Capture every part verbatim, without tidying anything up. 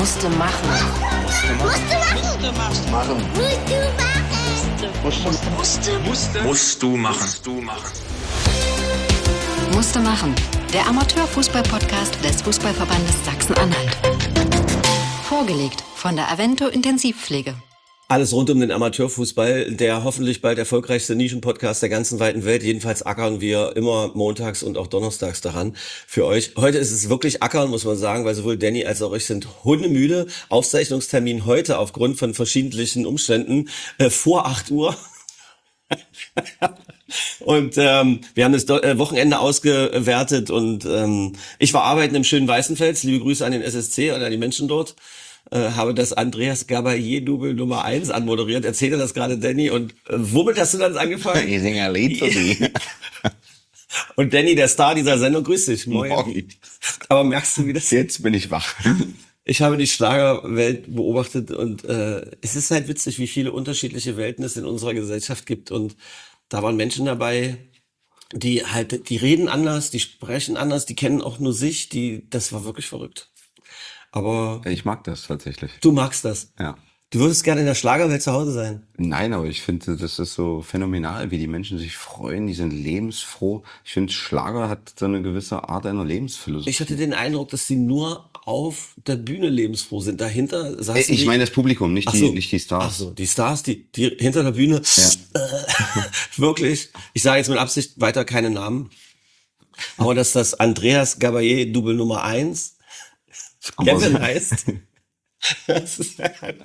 Musste machen. Musste machen. Machen. Musste machen. Musste. Musste. Musst du machen. Musst du machen. Musste machen. Der Amateurfußball-Podcast des Fußballverbandes Sachsen-Anhalt. Vorgelegt von der Avento Intensivpflege. Alles rund um den Amateurfußball, der hoffentlich bald erfolgreichste Nischenpodcast der ganzen weiten Welt. Jedenfalls ackern wir immer montags und auch donnerstags daran für euch. Heute ist es wirklich ackern, muss man sagen, weil sowohl Danny als auch ich sind hundemüde. Aufzeichnungstermin heute aufgrund von verschiedenen Umständen äh, vor acht Uhr. Und ähm, wir haben das Do- äh, Wochenende ausgewertet und ähm, ich war arbeiten im schönen Weißenfels. Liebe Grüße an den S S C und an die Menschen dort. Äh, habe das Andreas Gabayé-Double Nummer eins anmoderiert. Erzählte das gerade Danny und äh, womit hast du dann angefangen? Ich singe ein Lied für Sie. Und Danny, der Star dieser Sendung, grüß dich. Moin. Morgen. Aber merkst du, wie das... Jetzt bin ich wach. Ich habe die Schlagerwelt beobachtet und äh, es ist halt witzig, wie viele unterschiedliche Welten es in unserer Gesellschaft gibt. Und da waren Menschen dabei, die halt, die reden anders, die sprechen anders, die kennen auch nur sich. Die, das war wirklich verrückt. Aber Ich mag das tatsächlich. du magst das. Ja. Du würdest gerne in der Schlagerwelt zu Hause sein. Nein, aber ich finde, das ist so phänomenal, wie die Menschen sich freuen, die sind lebensfroh. Ich finde, Schlager hat so eine gewisse Art einer Lebensphilosophie. Ich hatte den Eindruck, dass sie nur auf der Bühne lebensfroh sind. Dahinter saßen ich die- meine das Publikum, nicht Ach die, so. nicht die Stars. Ach so, die Stars, die, die hinter der Bühne. Ja. Wirklich. Ich sage jetzt mit Absicht weiter keine Namen. Aber dass das Andreas Gabayé Double Nummer eins Aber Kevin so- heißt. Das ist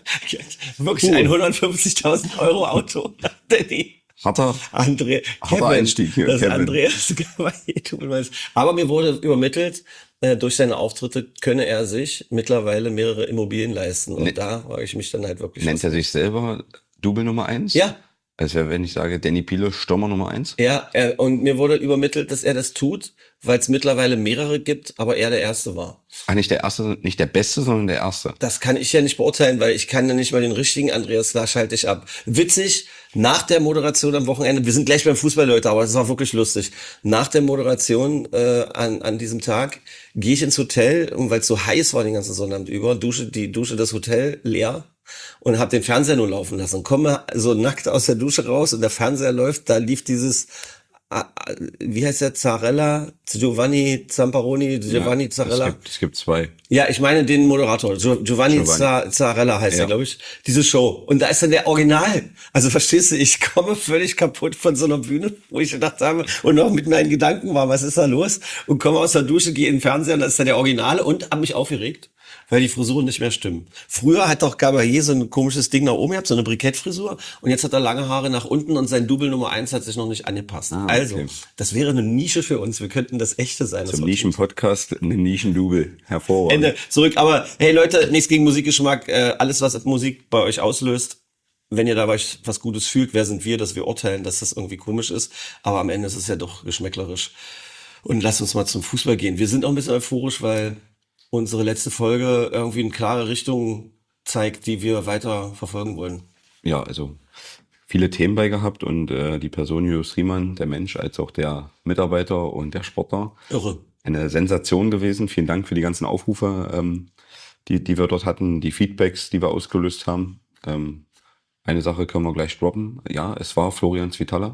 wirklich ein hundertfünfzigtausend Euro Auto. Danny. Harter, André, Harter Kevin, Einstieg hier, das Kevin. Andreas Gabayé Double eins. Aber mir wurde übermittelt, äh, durch seine Auftritte könne er sich mittlerweile mehrere Immobilien leisten. Und Ne- da war ich mich dann halt wirklich... nennt er sich selber Double Nummer eins? Ja. Als wäre, wenn ich sage, Danny Piele, Stürmer Nummer eins? Ja, er, und mir wurde übermittelt, dass er das tut, weil es mittlerweile mehrere gibt, aber er der Erste war. Ah, nicht der erste, nicht der Beste, sondern der erste. Das kann ich ja nicht beurteilen, weil ich kann ja nicht mal den richtigen Andreas, da schalte ich ab. Witzig, nach der Moderation am Wochenende, wir sind gleich beim Fußball, Leute, aber es war wirklich lustig. Nach der Moderation äh, an, an diesem Tag gehe ich ins Hotel, und weil es so heiß war den ganzen Sonnabend über, dusche die Dusche das Hotel leer und habe den Fernseher nur laufen lassen und komme so nackt aus der Dusche raus und der Fernseher läuft, da lief dieses, ah, ah, wie heißt der, Zarella, Giovanni Zamparoni, Giovanni Ja, Zarella. Es gibt, es gibt zwei. Ja, ich meine den Moderator, Gio- Giovanni, Giovanni. Za- Zarella heißt Ja. er, glaube ich. Diese Show. Und da ist dann der Original. Also verstehst du, ich komme völlig kaputt von so einer Bühne, wo ich gedacht habe und noch mit meinen Gedanken war, was ist da los? Und komme aus der Dusche, gehe in den Fernseher und da ist dann der Originale und habe mich aufgeregt, weil die Frisuren nicht mehr stimmen. Früher hat doch Gabayé so ein komisches Ding nach oben gehabt, so eine Brikettfrisur. Und jetzt hat er lange Haare nach unten und sein Double Nummer eins hat sich noch nicht angepasst. Ah, Also, okay. das wäre eine Nische für uns. Wir könnten das Echte sein. das Zum war Nischen-Podcast, eine Nischen-Double. Hervorragend. Ende zurück. Aber hey Leute, nichts gegen Musikgeschmack. Äh, alles, was Musik bei euch auslöst, wenn ihr dabei was Gutes fühlt, wer sind wir, dass wir urteilen, dass das irgendwie komisch ist. Aber am Ende ist es ja doch geschmäcklerisch. Und lasst uns mal zum Fußball gehen. Wir sind auch ein bisschen euphorisch, weil unsere letzte Folge irgendwie eine klare Richtung zeigt, die wir weiter verfolgen wollen. Ja, also viele Themen bei gehabt und äh, die Person Julius Riemann, der Mensch, als auch der Mitarbeiter und der Sportler. Irre. Eine Sensation gewesen. Vielen Dank für die ganzen Aufrufe, ähm, die, die wir dort hatten, die Feedbacks, die wir ausgelöst haben. Ähm, eine Sache können wir gleich droppen. Ja, es war Florian Zwitala.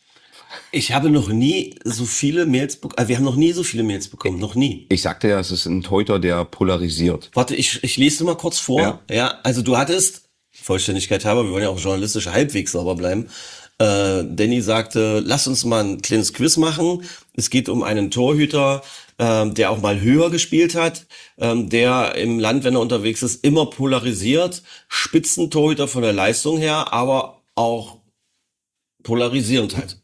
Ich habe noch nie so viele Mails bekommen. Also wir haben noch nie so viele Mails bekommen. Noch nie. Ich sagte ja, es ist ein Torhüter, der polarisiert. Warte, ich, ich lese dir mal kurz vor. Ja. Ja. also du hattest, Vollständigkeit halber, wir wollen ja auch journalistisch halbwegs sauber bleiben. Äh, Danny sagte, lass uns mal ein kleines Quiz machen. Es geht um einen Torhüter, ähm, der auch mal höher gespielt hat, ähm, der im Land, wenn er unterwegs ist, immer polarisiert. Spitzentorhüter von der Leistung her, aber auch polarisierend halt.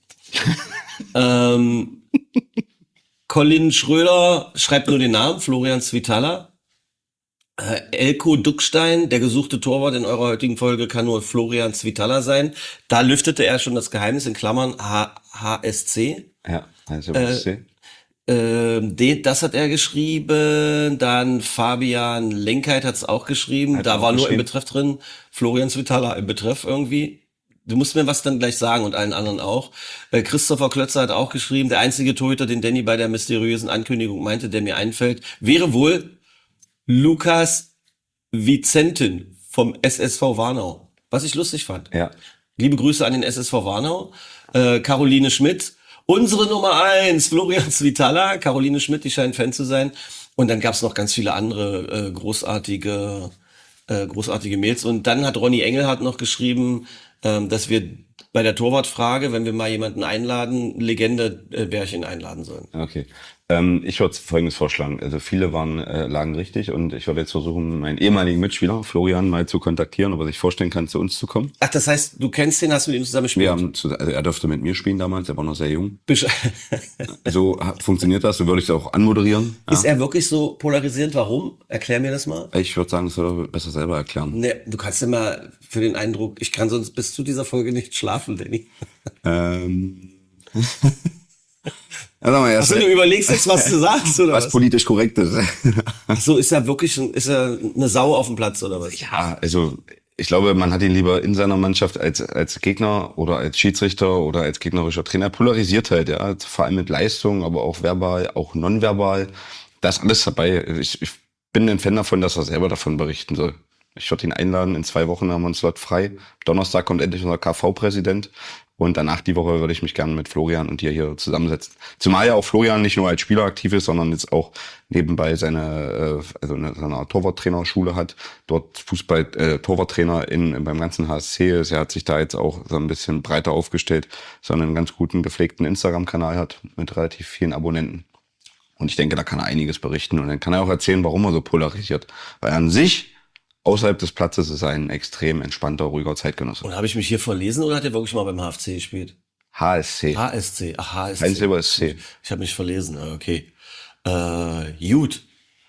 ähm, Colin Schröder schreibt nur den Namen, Florian Zwitala. Äh, Elko Duckstein, der gesuchte Torwart in eurer heutigen Folge, kann nur Florian Zwitala sein. Da lüftete er schon das Geheimnis, in Klammern H- HSC. Ja, also Äh, was äh, Ähm, den, das hat er geschrieben. Dann Fabian Lenkheit hat es auch geschrieben. Hat da auch war nur im geschrieben. Betreff drin. Florian Zwitala im Betreff irgendwie. Du musst mir was dann gleich sagen und allen anderen auch. Äh, Christopher Klötzer hat auch geschrieben, der einzige Torhüter, den Danny bei der mysteriösen Ankündigung meinte, der mir einfällt, wäre wohl Lukas Vizentin vom S S V Warnau. Was ich lustig fand. Ja. Liebe Grüße an den S S V Warnau. Äh, Caroline Schmidt. Unsere Nummer eins, Florian Svitala. Caroline Schmidt, die scheint Fan zu sein. Und dann gab's noch ganz viele andere äh, großartige, äh, großartige Mails. Und dann hat Ronny Engelhardt noch geschrieben, ähm, dass wir bei der Torwartfrage, wenn wir mal jemanden einladen, Legende äh, Bärchen einladen sollen. Okay. Ähm, ich würde Folgendes vorschlagen. Also viele waren äh, lagen richtig und ich würde jetzt versuchen, meinen ehemaligen Mitspieler Florian mal zu kontaktieren, ob er sich vorstellen kann, zu uns zu kommen. Ach, das heißt, du kennst den, hast du mit ihm zusammen gespielt? Wir haben zu, also er durfte mit mir spielen damals, er war noch sehr jung. Besch- So hat, funktioniert das, so würde ich es auch anmoderieren. Ja. Ist er wirklich so polarisierend? Warum? Erklär mir das mal. Ich würde sagen, das soll er besser selber erklären. Ne, du kannst ja mal für den Eindruck, ich kann sonst bis zu dieser Folge nicht schlafen, Danny. Ähm. Ja, sag mal, erst, Also du überlegst jetzt, was du sagst, oder was was? politisch korrekt ist. Ach so, ist er wirklich ein, ist er eine Sau auf dem Platz, oder was? Ja, also ich glaube, man hat ihn lieber in seiner Mannschaft als als Gegner oder als Schiedsrichter oder als gegnerischer Trainer. Polarisiert halt, ja, vor allem mit Leistung, aber auch verbal, auch nonverbal. Da ist alles dabei. Ich, ich bin ein Fan davon, dass er selber davon berichten soll. Ich würde ihn einladen, in zwei Wochen haben wir einen Slot frei. Donnerstag kommt endlich unser K V-Präsident. Und danach die Woche würde ich mich gerne mit Florian und dir hier zusammensetzen. Zumal ja auch Florian nicht nur als Spieler aktiv ist, sondern jetzt auch nebenbei seine, äh, also eine, seine Torwarttrainerschule hat. Dort Fußball, äh, Torwarttrainer in, beim ganzen H S C ist. Er hat sich da jetzt auch so ein bisschen breiter aufgestellt, sondern einen ganz guten, gepflegten Instagram-Kanal hat mit relativ vielen Abonnenten. Und ich denke, da kann er einiges berichten. Und dann kann er auch erzählen, warum er so polarisiert. Weil an sich, außerhalb des Platzes, ist er ein extrem entspannter, ruhiger Zeitgenosse. Und habe ich mich hier verlesen oder hat er wirklich mal beim H F C gespielt? H S C. H S C, ach H S C. Heinz Silber S C. Ich habe mich verlesen, ah, okay. Äh, gut.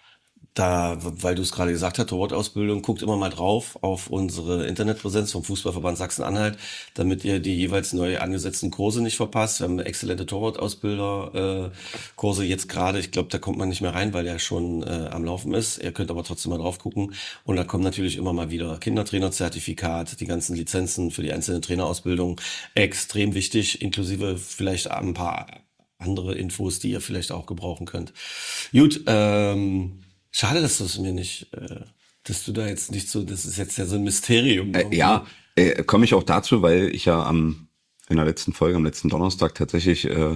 Da, weil du es gerade gesagt hast, Torwartausbildung, guckt immer mal drauf auf unsere Internetpräsenz vom Fußballverband Sachsen-Anhalt, damit ihr die jeweils neu angesetzten Kurse nicht verpasst. Wir haben exzellente Torwartausbilder äh, Kurse jetzt gerade. Ich glaube, da kommt man nicht mehr rein, weil der schon äh, am Laufen ist. Ihr könnt aber trotzdem mal drauf gucken. Und da kommen natürlich immer mal wieder Kindertrainerzertifikat, die ganzen Lizenzen für die einzelne Trainerausbildung. Extrem wichtig, inklusive vielleicht ein paar andere Infos, die ihr vielleicht auch gebrauchen könnt. Gut, ähm, schade, dass du es mir nicht, äh, dass du da jetzt nicht so, das ist jetzt ja so ein Mysterium. Äh, ja, äh, komme ich auch dazu, weil ich ja am in der letzten Folge, am letzten Donnerstag tatsächlich äh,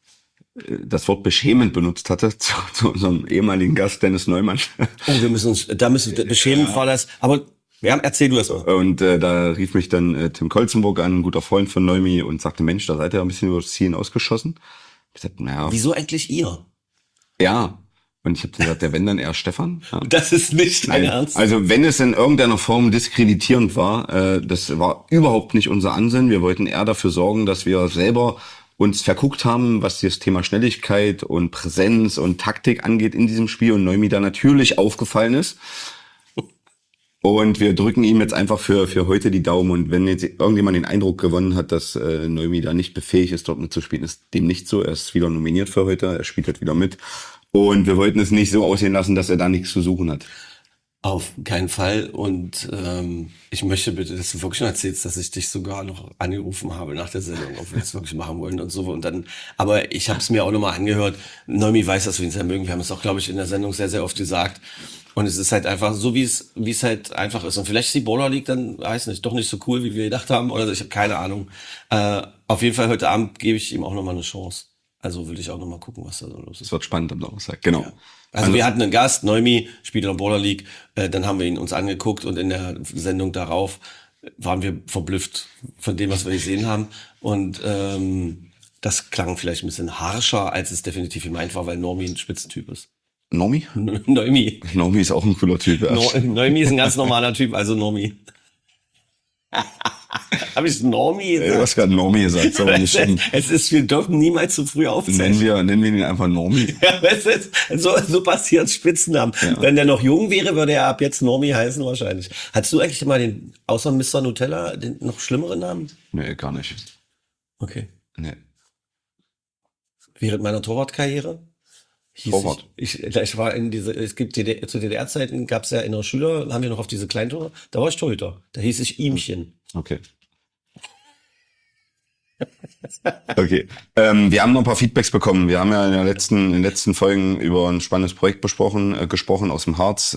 das Wort beschämend benutzt hatte zu, zu unserem ehemaligen Gast Dennis Neumann. Oh, wir müssen uns, da müssen wir, beschämend war das, aber ja, erzähl du das mal. Und äh, da rief mich dann äh, Tim Kolzenburg an, ein guter Freund von Neumi, und sagte, Mensch, da seid ihr ein bisschen über das Ziel hinausgeschossen. Ich sagte, naja. Wieso eigentlich ihr? Ja. Und ich habe gesagt, der wenn dann eher Stefan. Ja. Das ist nicht dein Ernst. Also wenn es in irgendeiner Form diskreditierend war, äh, das war überhaupt nicht unser Ansinnen. Wir wollten eher dafür sorgen, dass wir selber uns verguckt haben, was das Thema Schnelligkeit und Präsenz und Taktik angeht in diesem Spiel, und Neumi da natürlich aufgefallen ist. Und wir drücken ihm jetzt einfach für für heute die Daumen. Und wenn jetzt irgendjemand den Eindruck gewonnen hat, dass äh, Neumi da nicht befähigt ist, dort mitzuspielen, ist dem nicht so. Er ist wieder nominiert für heute, er spielt halt wieder mit. Und wir wollten es nicht so aussehen lassen, dass er da nichts zu suchen hat. Auf keinen Fall. Und ähm, ich möchte bitte, dass du wirklich noch erzählst, dass ich dich sogar noch angerufen habe nach der Sendung, ob wir das wirklich machen wollen und so. Und dann, aber ich habe es mir auch nochmal angehört. Neumi weiß, dass wir ihn sehr mögen. Wir haben es auch, glaube ich, in der Sendung sehr, sehr oft gesagt. Und es ist halt einfach so, wie es wie es halt einfach ist. Und vielleicht ist die Baller League dann, weiß nicht, doch nicht so cool, wie wir gedacht haben. Oder ich habe keine Ahnung. Äh, auf jeden Fall heute Abend gebe ich ihm auch nochmal eine Chance. Also will ich auch nochmal gucken, was da so los ist. Es wird spannend am Donnerstag, genau. Ja. Also, also wir hatten einen Gast, Neumi, spielt in der Baller League. Äh, dann haben wir ihn uns angeguckt und in der Sendung darauf waren wir verblüfft von dem, was wir gesehen haben. Und ähm, das klang vielleicht ein bisschen harscher, als es definitiv gemeint war, weil Normi ein Spitzentyp ist. Normi? Neumi. Normi ist auch ein cooler Typ. Ja. No, Neumi ist ein ganz normaler Typ, also Normi. Habe ich Normi gesagt? Du hast gerade Normi gesagt, aber nicht schlimm. Es ist, wir dürfen niemals zu früh aufzeichnen. Nennen wir, nennen wir ihn einfach Normi. Ja, es ist, so, so passiert Spitznamen. Ja. Wenn der noch jung wäre, würde er ab jetzt Normi heißen wahrscheinlich. Hattest du eigentlich mal den, außer Mister Nutella, den noch schlimmeren Namen? Nee, gar nicht. Okay. Nee. Während meiner Torwartkarriere? Hieß Torwart. Ich, ich, ich war in diese, es gibt D D R, zu D D R-Zeiten gab es ja in der Schüler, haben wir noch auf diese Kleintore, da war ich Torhüter. Da hieß ich Ihmchen. Okay. Okay. Ähm, wir haben noch ein paar Feedbacks bekommen. Wir haben ja in, der letzten, in den letzten Folgen über ein spannendes Projekt besprochen, äh, gesprochen aus dem Harz.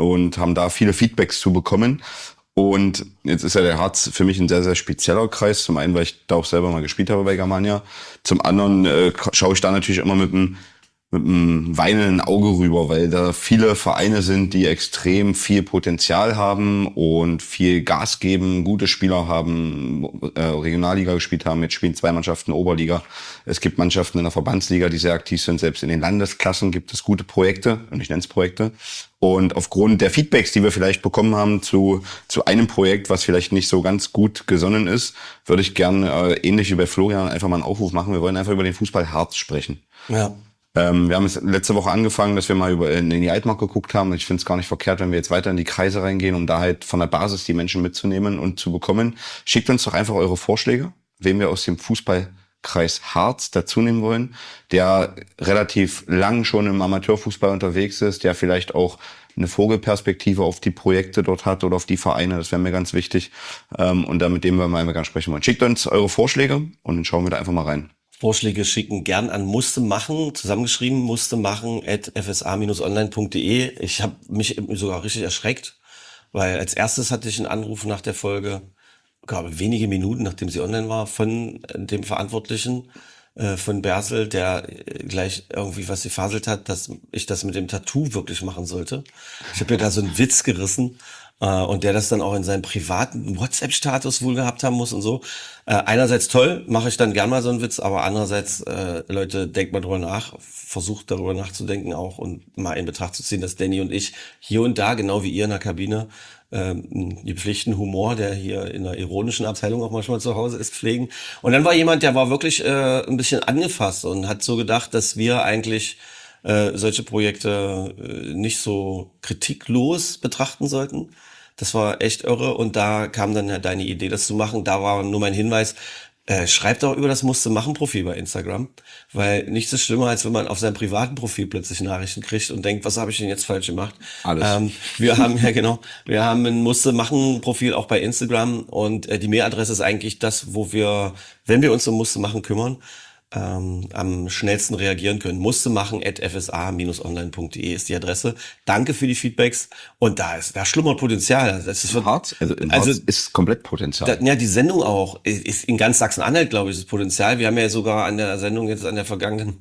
und haben da viele Feedbacks zu bekommen. Und jetzt ist ja der Harz für mich ein sehr, sehr spezieller Kreis. Zum einen, weil ich da auch selber mal gespielt habe bei Germania. Zum anderen äh, schaue ich da natürlich immer mit einem mit einem weinenden Auge rüber, weil da viele Vereine sind, die extrem viel Potenzial haben und viel Gas geben, gute Spieler haben, äh, Regionalliga gespielt haben, jetzt spielen zwei Mannschaften Oberliga. Es gibt Mannschaften in der Verbandsliga, die sehr aktiv sind, selbst in den Landesklassen gibt es gute Projekte, und ich nenne es Projekte. Und aufgrund der Feedbacks, die wir vielleicht bekommen haben zu zu einem Projekt, was vielleicht nicht so ganz gut gesonnen ist, würde ich gerne, äh, ähnlich wie bei Florian, einfach mal einen Aufruf machen. Wir wollen einfach über den Fußball Harz sprechen. Ja. Ähm, wir haben es letzte Woche angefangen, dass wir mal über in die Altmark geguckt haben. Ich finde es gar nicht verkehrt, wenn wir jetzt weiter in die Kreise reingehen, um da halt von der Basis die Menschen mitzunehmen und zu bekommen. Schickt uns doch einfach eure Vorschläge, wen wir aus dem Fußballkreis Harz dazu nehmen wollen, der relativ lang schon im Amateurfußball unterwegs ist, der vielleicht auch eine Vogelperspektive auf die Projekte dort hat oder auf die Vereine. Das wäre mir ganz wichtig. Ähm, und da mit dem wir mal ganz sprechen wollen. Schickt uns eure Vorschläge und dann schauen wir da einfach mal rein. Vorschläge schicken gern an musste machen, zusammengeschrieben, musste machen at f s a dash online punkt d e. Ich habe mich sogar richtig erschreckt, weil als erstes hatte ich einen Anruf nach der Folge, glaube wenige Minuten, nachdem sie online war, von dem Verantwortlichen äh, von Bersel, der gleich irgendwie was gefaselt hat, dass ich das mit dem Tattoo wirklich machen sollte. Ich habe ja da so einen Witz gerissen. Uh, und der das dann auch in seinem privaten WhatsApp-Status wohl gehabt haben muss und so. Uh, einerseits toll, mache ich dann gern mal so einen Witz, aber andererseits, uh, Leute, denkt mal drüber nach, versucht darüber nachzudenken auch und mal in Betracht zu ziehen, dass Danny und ich hier und da, genau wie ihr in der Kabine, ähm, die Pflichten Humor, der hier in der ironischen Abteilung auch manchmal zu Hause ist, pflegen. Und dann war jemand, der war wirklich äh, ein bisschen angefasst und hat so gedacht, dass wir eigentlich äh, solche Projekte äh, nicht so kritiklos betrachten sollten. Das war echt irre und da kam dann ja deine Idee, das zu machen. Da war nur mein Hinweis, äh, schreibt doch über das Musste-Machen-Profil bei Instagram, weil nichts ist schlimmer, als wenn man auf seinem privaten Profil plötzlich Nachrichten kriegt und denkt, was habe ich denn jetzt falsch gemacht? Alles. Ähm, wir haben ja genau, wir haben ein Musste-Machen-Profil auch bei Instagram und äh, die Mailadresse ist eigentlich das, wo wir, wenn wir uns um Musste-Machen kümmern, Ähm, am schnellsten reagieren können. Musste machen at f s a dash online punkt d e ist die Adresse. Danke für die Feedbacks. Und da ist, da schlummert Potenzial. Das ist Harz, also, in also Harz ist komplett Potenzial. Da, ja, die Sendung auch ist in ganz Sachsen-Anhalt, glaube ich, das Potenzial. Wir haben ja sogar an der Sendung jetzt an der vergangenen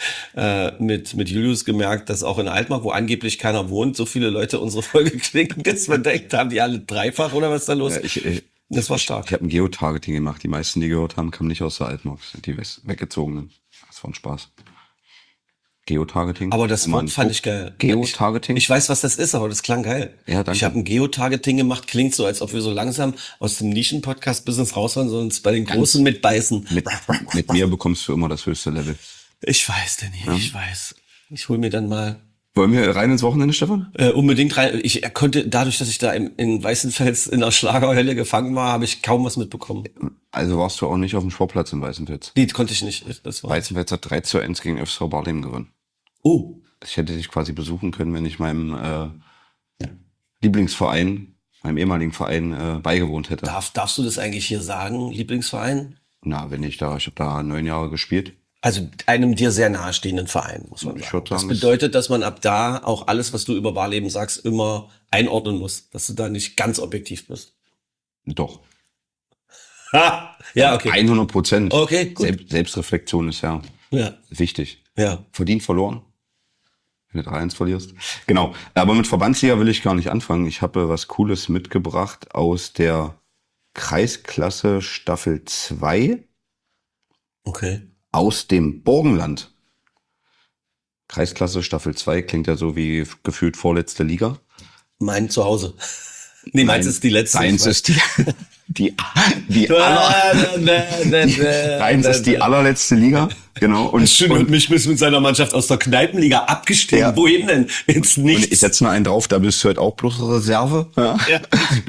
äh, mit mit Julius gemerkt, dass auch in Altmark, wo angeblich keiner wohnt, so viele Leute unsere Folge klicken, dass man denkt, haben die alle dreifach oder was ist da los? Ja, ich, ich, Das war stark. Ich habe ein Geotargeting gemacht. Die meisten, die gehört haben, kamen nicht aus der Altmark. Das sind die weggezogenen. Das war ein Spaß. Geotargeting. Aber das Wort fand ich geil. Geotargeting? Ich, ich weiß, was das ist, aber das klang geil. Ja, danke. Ich habe ein Geotargeting gemacht. Klingt so, als ob wir so langsam aus dem Nischen-Podcast-Business rausfahren, sondern uns bei den Großen mitbeißen. Mit, mit mir bekommst du immer das höchste Level. Ich weiß, Danny, ja. ich weiß. Ich hol mir dann mal... Wollen wir rein ins Wochenende, Stefan? Äh, unbedingt rein. Ich konnte, dadurch, dass ich da in, in Weißenfels in der Schlagerhölle gefangen war, habe ich kaum was mitbekommen. Also warst du auch nicht auf dem Sportplatz in Weißenfels? Nee, konnte ich nicht. Das war Weißenfels hat drei zu eins gegen F S V Barleben gewonnen. Oh. Ich hätte dich quasi besuchen können, wenn ich meinem äh, Lieblingsverein, meinem ehemaligen Verein äh, beigewohnt hätte. Darf, darfst du das eigentlich hier sagen, Lieblingsverein? Na, wenn ich da, ich habe da neun Jahre gespielt. Also einem dir sehr nahestehenden Verein, muss man Ich sagen. würde sagen, Das bedeutet, dass man ab da auch alles, was du über Barleben sagst, immer einordnen muss. Dass du da nicht ganz objektiv bist. Doch. Ha! Ja, okay. hundert Prozent. Okay, gut. Selbst, Selbstreflexion ist ja, Ja, wichtig. ja. Verdient verloren. Wenn du drei eins verlierst. Genau. Aber mit Verbandsliga will ich gar nicht anfangen. Ich habe was Cooles mitgebracht aus der Kreisklasse Staffel zwei. Okay. Aus dem Burgenland. Kreisklasse Staffel zwei klingt ja so wie gefühlt vorletzte Liga. Mein Zuhause. Nee, meins ist die letzte. Deins ist die, die, die, aller, die, deins ist die allerletzte Liga. Genau. Und, Schön, und mich ist mit seiner Mannschaft aus der Kneipenliga abgestiegen. Ja. Wohin denn? Ins Nichts. Und ich setze noch einen drauf, da bist du halt auch bloß Reserve. Ja. Ja,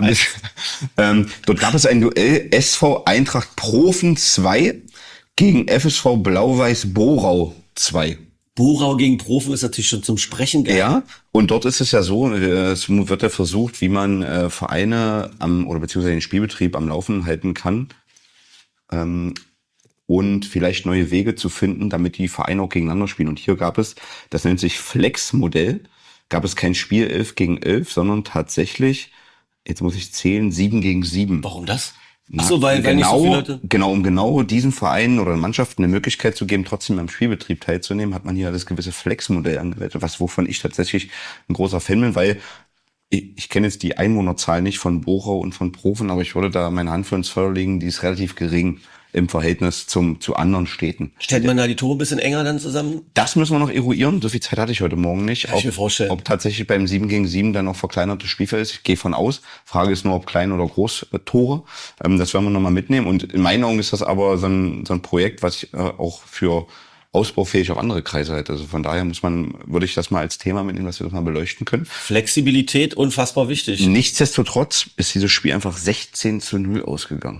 ähm, dort gab es ein Duell S V Eintracht Profen zwei gegen F S V Blau-Weiß Borau zwei. Borau gegen Profen ist natürlich schon zum Sprechen geil. Ja, und dort ist es ja so, es wird ja versucht, wie man äh, Vereine am oder beziehungsweise den Spielbetrieb am Laufen halten kann ähm, und vielleicht neue Wege zu finden, damit die Vereine auch gegeneinander spielen. Und hier gab es, das nennt sich Flex-Modell. gab es kein Spiel elf gegen elf, sondern tatsächlich, jetzt muss ich zählen, sieben gegen sieben. Warum das? Na, Ach so, weil, weil genau, nicht so viele Leute... genau, um genau diesen Vereinen oder Mannschaften eine Möglichkeit zu geben, trotzdem am Spielbetrieb teilzunehmen, hat man hier das gewisse Flex-Modell angewendet, was wovon ich tatsächlich ein großer Fan bin, weil ich, ich kenne jetzt die Einwohnerzahl nicht von Bochau und von Profen, aber ich würde da meine Hand für ins Feuer legen, die ist relativ gering im Verhältnis zum zu anderen Städten. Stellt man da die Tore ein bisschen enger dann zusammen? Das müssen wir noch eruieren. So viel Zeit hatte ich heute Morgen nicht. Kann ich mir vorstellen. Ob tatsächlich beim sieben gegen sieben dann noch verkleinertes Spielfeld ist. Ich gehe von aus. Frage ist nur, ob klein oder groß äh, Tore. Ähm, das werden wir nochmal mitnehmen. Und in meinen Augen ist das aber so ein, so ein Projekt, was ich äh, auch für ausbaufähig auf andere Kreise halte. Also von daher muss man, würde ich das mal als Thema mitnehmen, dass wir das mal beleuchten können. Flexibilität unfassbar wichtig. Nichtsdestotrotz ist dieses Spiel einfach sechzehn zu null ausgegangen.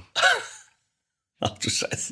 Ach du Scheiße.